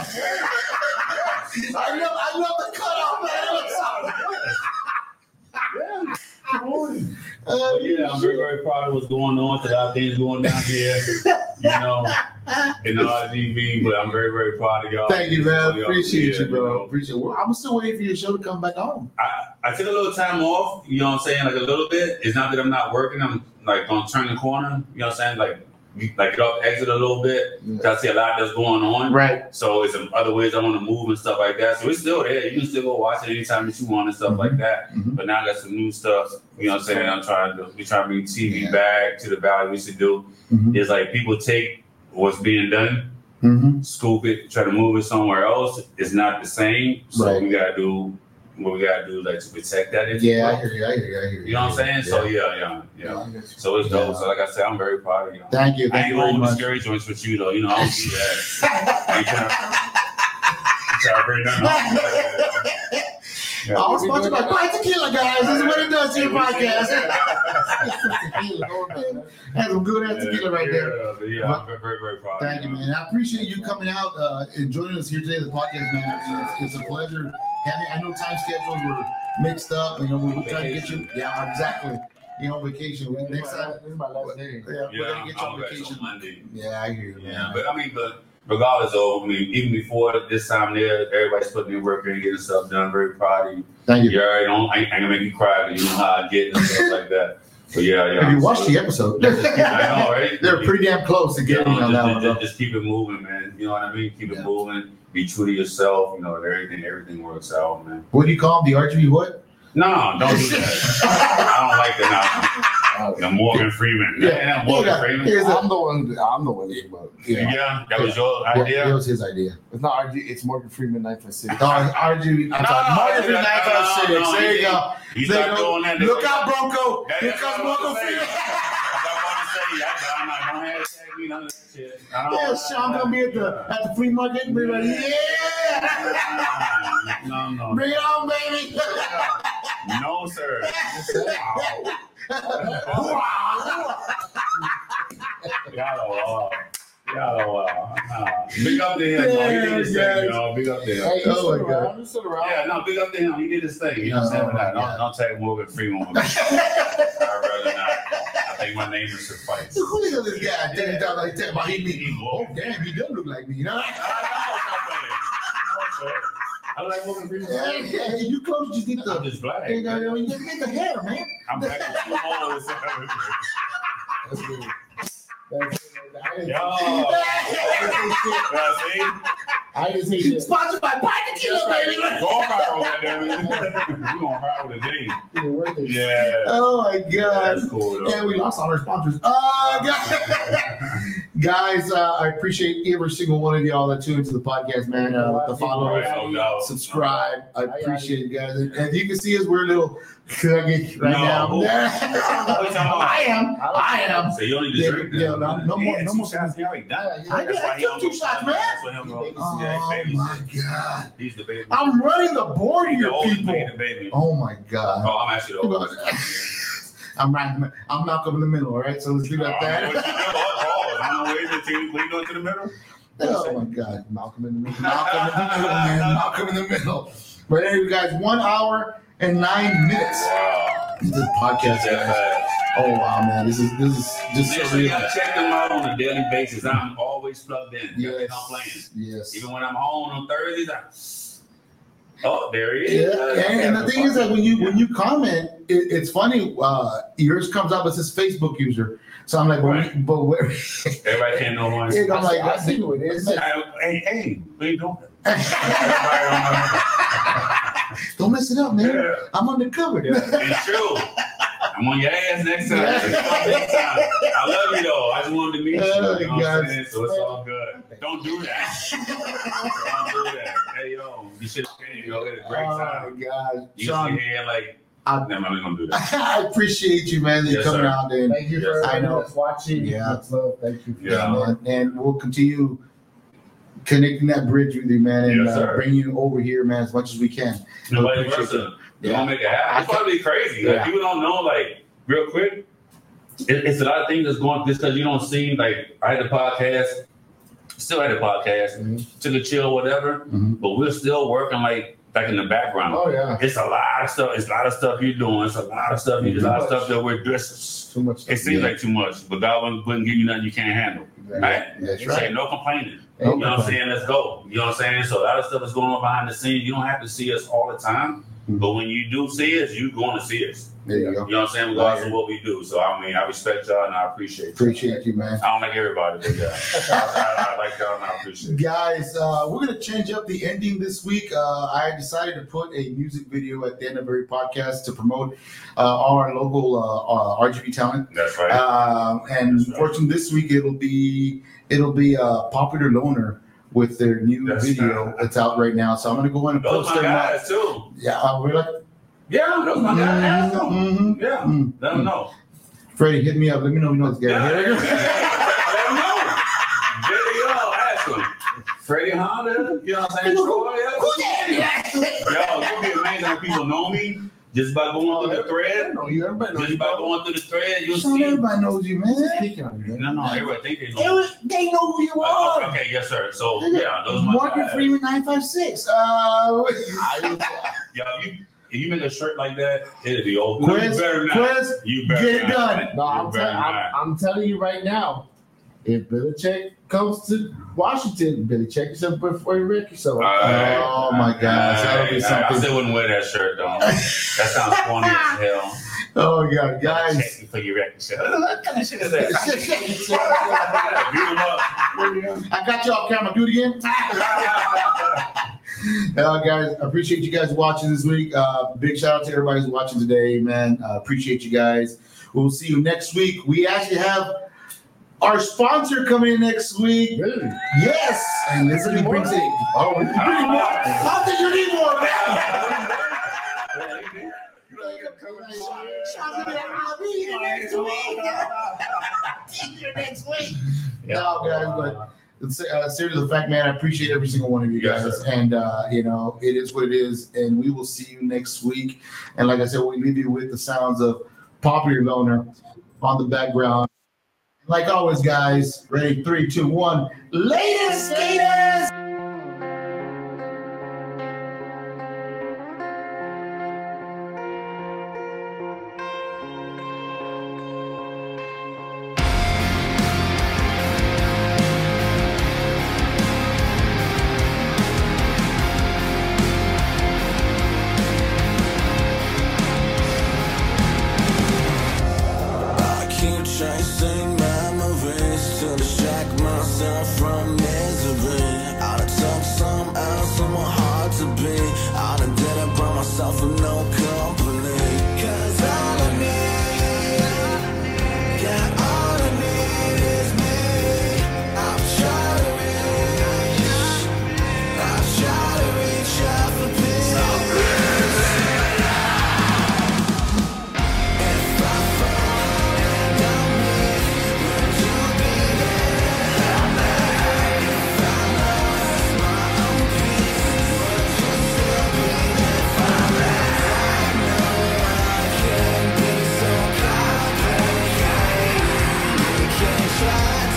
love, I love the cutoff, man. Uh, Yeah, I'm very, very proud of what's going on. To our things going down here, you know, in the R G B. But I'm very, very proud of y'all. Thank you, man. Y'all Appreciate here, you, bro. know. Appreciate it. Well, I'm still waiting for your show to come back on. I, I took a little time off, you know what I'm saying, like a little bit. It's not that I'm not working. I'm like gonna turn the corner, you know what I'm saying, like like get off exit a little bit. Yeah. I see a lot that's going on. Right. So it's some other ways I want to move and stuff like that. So it's still there. You can still go watch it anytime that you want and stuff Mhm. like that. Mhm. But now I got some new stuff. You know what I'm saying? I'm trying to we trying to bring T V Yeah. back to the value we should do. Mhm. It's like people take what's being done, Mm-hmm. scoop it, try to move it somewhere else. It's not the same. So Right. we gotta do what we gotta do like to protect that. if Yeah, I will. hear you. I hear you. I hear you. You know what I'm saying? So yeah, yeah, yeah. Yeah. So it's dope. Yeah. So like I said, I'm very proud of you. Thank you. I Thank ain't you very going with much. scary joints with you though. You know, I don't do that. I ain't trying to, trying to bring nothing up. Yeah. I was sponsored by Pike Tequila, guys. This is what it does to your podcast. That's some good ass tequila right there. Yeah, yeah, I'm very, very, very proud. Thank you, man. I appreciate you coming out uh, and joining us here today, the podcast, man. It's, it's a pleasure. Having, I know time schedules were mixed up. You know, we were trying to get you. Yeah, exactly. You know, vacation. We, next time. This is my last day. Yeah, we're Yeah, gonna get you I'm on back on vacation. Monday. Yeah, I hear you, Yeah, man. but I mean, but regardless of, I mean, even before this time there, everybody's putting in work and getting stuff done. Very proud of you. Thank you. You already don't, I ain't gonna make you cry, but you know how I get and stuff like that. But yeah, yeah. If you watched the episode, I know, right? they're pretty damn close to You know, getting me on that just, one, just, bro. just keep it moving, man. You know what I mean? Keep Yeah. it moving. Be true to yourself. You know, everything, everything works out, man. What do you call them? The R G B what? No, don't do that. I don't like that. Uh, No, Morgan Freeman. Yeah. Yeah, Morgan Yeah. Freeman. Here's a- I'm the one. I'm the one. But Yeah. Yeah, that was your Yeah, idea. it was his idea. it's not R G. It's Morgan Freeman nine five six. No, R G B. I'm No, sorry. Martin no, nine five six. no, no, There you he- go. He's There you not go. doing that. Look out, Bronco. That- Here that's comes what I Bronco was Freeman. saying. That's what I was saying. I- I'm not- don't hashtag me, none of that shit. I don't- Yeah, Sean gonna be at the at the flea market and be like, yeah, No, no. bring it on, baby. No, sir. Y'all are, y'all are, nah. Big up to him, though. He did his Yeah, thing, you know. Big up to him. Hey, Oh, oh my my God. God. Just sit around. Yeah, no, big up to him. He did his thing. You know what I'm saying? Oh, But my don't, God. don't tag Morgan Freeman with me. I'd rather not. I think my name is suffice. Who is this guy? Didn't talk like that about he Oh, damn, he does look like me, you know? I like Morgan Freeman. Yeah, yeah, you close, just get I'm the, just black. you know, you just get the hair, man. I'm black and small as hell. That's good. That's good. I didn't Yo. say shit. Yeah, see? I didn't say shit. Sponsored by Pike Tequila, baby. Go viral, goddammit. We're going viral today. You're worth it. Yeah. Oh my God. That's cool, though. And we lost all our sponsors. Uh, guys, guys uh, I appreciate every single one of y'all that tune into the podcast, man. Uh, the follow, Right, no doubt. subscribe. I appreciate it, guys. And, and you can see us, we're a little cookie right No. now. Who? I am. I am. So you don't need to Yeah, drink yeah, then. no, no more- Yeah, no two more- shots. He already done. I did. That's why I he took don't two go- shots, man. That's why he don't go- Oh Yeah, baby. my God. He's the baby. I'm running the board He's the here, oldest people. man, the baby. Oh my God. Oh, I'm actually the oldest. I'm right. I'm Malcolm in the middle, all right? So let's leave it at I don't know what you that. do. Oh, I don't know where the team lead on to the middle. Oh my God, Malcolm in the middle. Malcolm in the middle, man. Malcolm in the middle. But anyway, guys, one hour and nine minutes. Wow. The podcast, That guys. fast. Oh wow, man, this is this is just Yeah, so so you real. gotta check them out on a daily basis. I'm always plugged in. Yes, I'm playing. yes. Even when I'm home on Thursdays, I, Oh, there he is. Yeah, and, and the thing is that when you when you comment, it, it's funny. Uh, yours comes up as his Facebook user, so I'm like, but, Right. we, but where? Everybody can't know who I Yeah, am. I'm like, I see who it is. Hey, hey, what you doing? Don't mess it up, man. Yeah. I'm undercover. It's true. I'm on your ass next time. Next time. I love you though. I just wanted to meet you. Oh, You know what God. I'm saying? So it's all good. Don't do that. Don't do that. Hey yo, you should have you know, had a great Oh time. my God, You Sean, sit here like, I- never mind, we're gonna do that. I appreciate you, man. That you Yes, coming sir. out and Thank you Yes, for I know. everyone that's watching. Yeah. Much love. Thank you. For Yeah. man, and we'll continue connecting that bridge with you, man, and Yes, uh, sir. bring you over here, man, as much as we can. No, vice appreciate versa. You Yeah. don't make it happen. It's probably crazy. Like Yeah. people don't know, like, real quick. It, it's a lot of things that's going just because you don't see, like, I had a podcast, still had a podcast, Mhm. took a chill, whatever, Mhm. but we're still working like like in the background. Oh yeah. It's a lot of stuff. It's a lot of stuff you're doing. It's a lot of stuff. It's a lot of stuff that we're doing. Too much. It seems Yeah. like too much, but God wouldn't, wouldn't give you nothing you can't handle. Right? That's Say right. no complaining. Hey, You know what I'm saying? Let's go. You know what I'm saying? So a lot of stuff is going on behind the scenes. You don't have to see us all the time, but when you do see us, you're going to see us. There you go. You know what I'm saying? Regardless of what we do. So I mean, I respect y'all and I appreciate you. Appreciate you, man. I don't like everybody, but yeah, I, I, I like y'all and I appreciate you. Guys, uh, we're gonna change up the ending this week. Uh, I decided to put a music video at the end of every podcast to promote uh, our local uh, uh, R G B talent. That's right. Um, and That's right. fortunately, this week it'll be it'll be uh, Popular Loner with their new That's video right. that's out right now. So I'm gonna go in and Those post my them. up. guys too. Yeah, uh, we're like, Yeah, those my guys. Ask them. Mhm. Yeah, Mm. let them know. Freddie, hit me up. Let me know you know this guy. Yeah, Here we go. let them know. There you go. Ask them. Freddie Honda, you know what I'm saying? Troy, yeah. Yo, it'd be amazing when people know me just by going through the thread. No, you everybody knows Just you, by bro. going through the thread, you'll Sean, see. everybody knows you, man. Speaking on you, No, man. no, everybody think they know. They, they know who you Oh, are. okay, yes, sir. So yeah, those are my Morgan guys. Freeman nine five six. Uh, Yo, you if you make a shirt like that, it'll be over. Quiz, you better not. Quiz, You better get it not. done. No, You I'm, better tell- I'm, not. I'm telling you right now, if Belichick comes to Washington, Belichick is up before you wreck yourself. Alright. Oh, my gosh, that'll be Alright, I something. still wouldn't wear that shirt though. That sounds corny as hell. Oh God, guys. Check you for your record shirt. What kind of shit is that? Beat 'em up. I got you off camera. Do it again. Uh, guys, I appreciate you guys watching this week. Uh, big shout out to everybody who's watching today, man. Uh, appreciate you guys. We'll see you next week. We actually have our sponsor coming in next week. Really? Yes, and this is brings it. Oh, we need more. I think you need more, man. I'll be here next week. See you next week. No, guys, but it's, uh, seriously, the fact, man, I appreciate every single one of you Yes, guys, sir. and uh, you know, it is what it is, and we will see you next week. And like I said, we leave you with the sounds of Popular Loner on the background. Like always, guys, ready? Three, two, one. Later, skaters. I keep chasing memories to distract myself from misery. I done took some else, someone hard to be. I done did it by myself with no company. Cause all I need, yeah, all I need is me. I've tried to reach, I've tried to reach out for peace. If I fall and I'm weak, would you be there? If I lost my own peace, would you still be there for me? I know I can be so complicated. We can try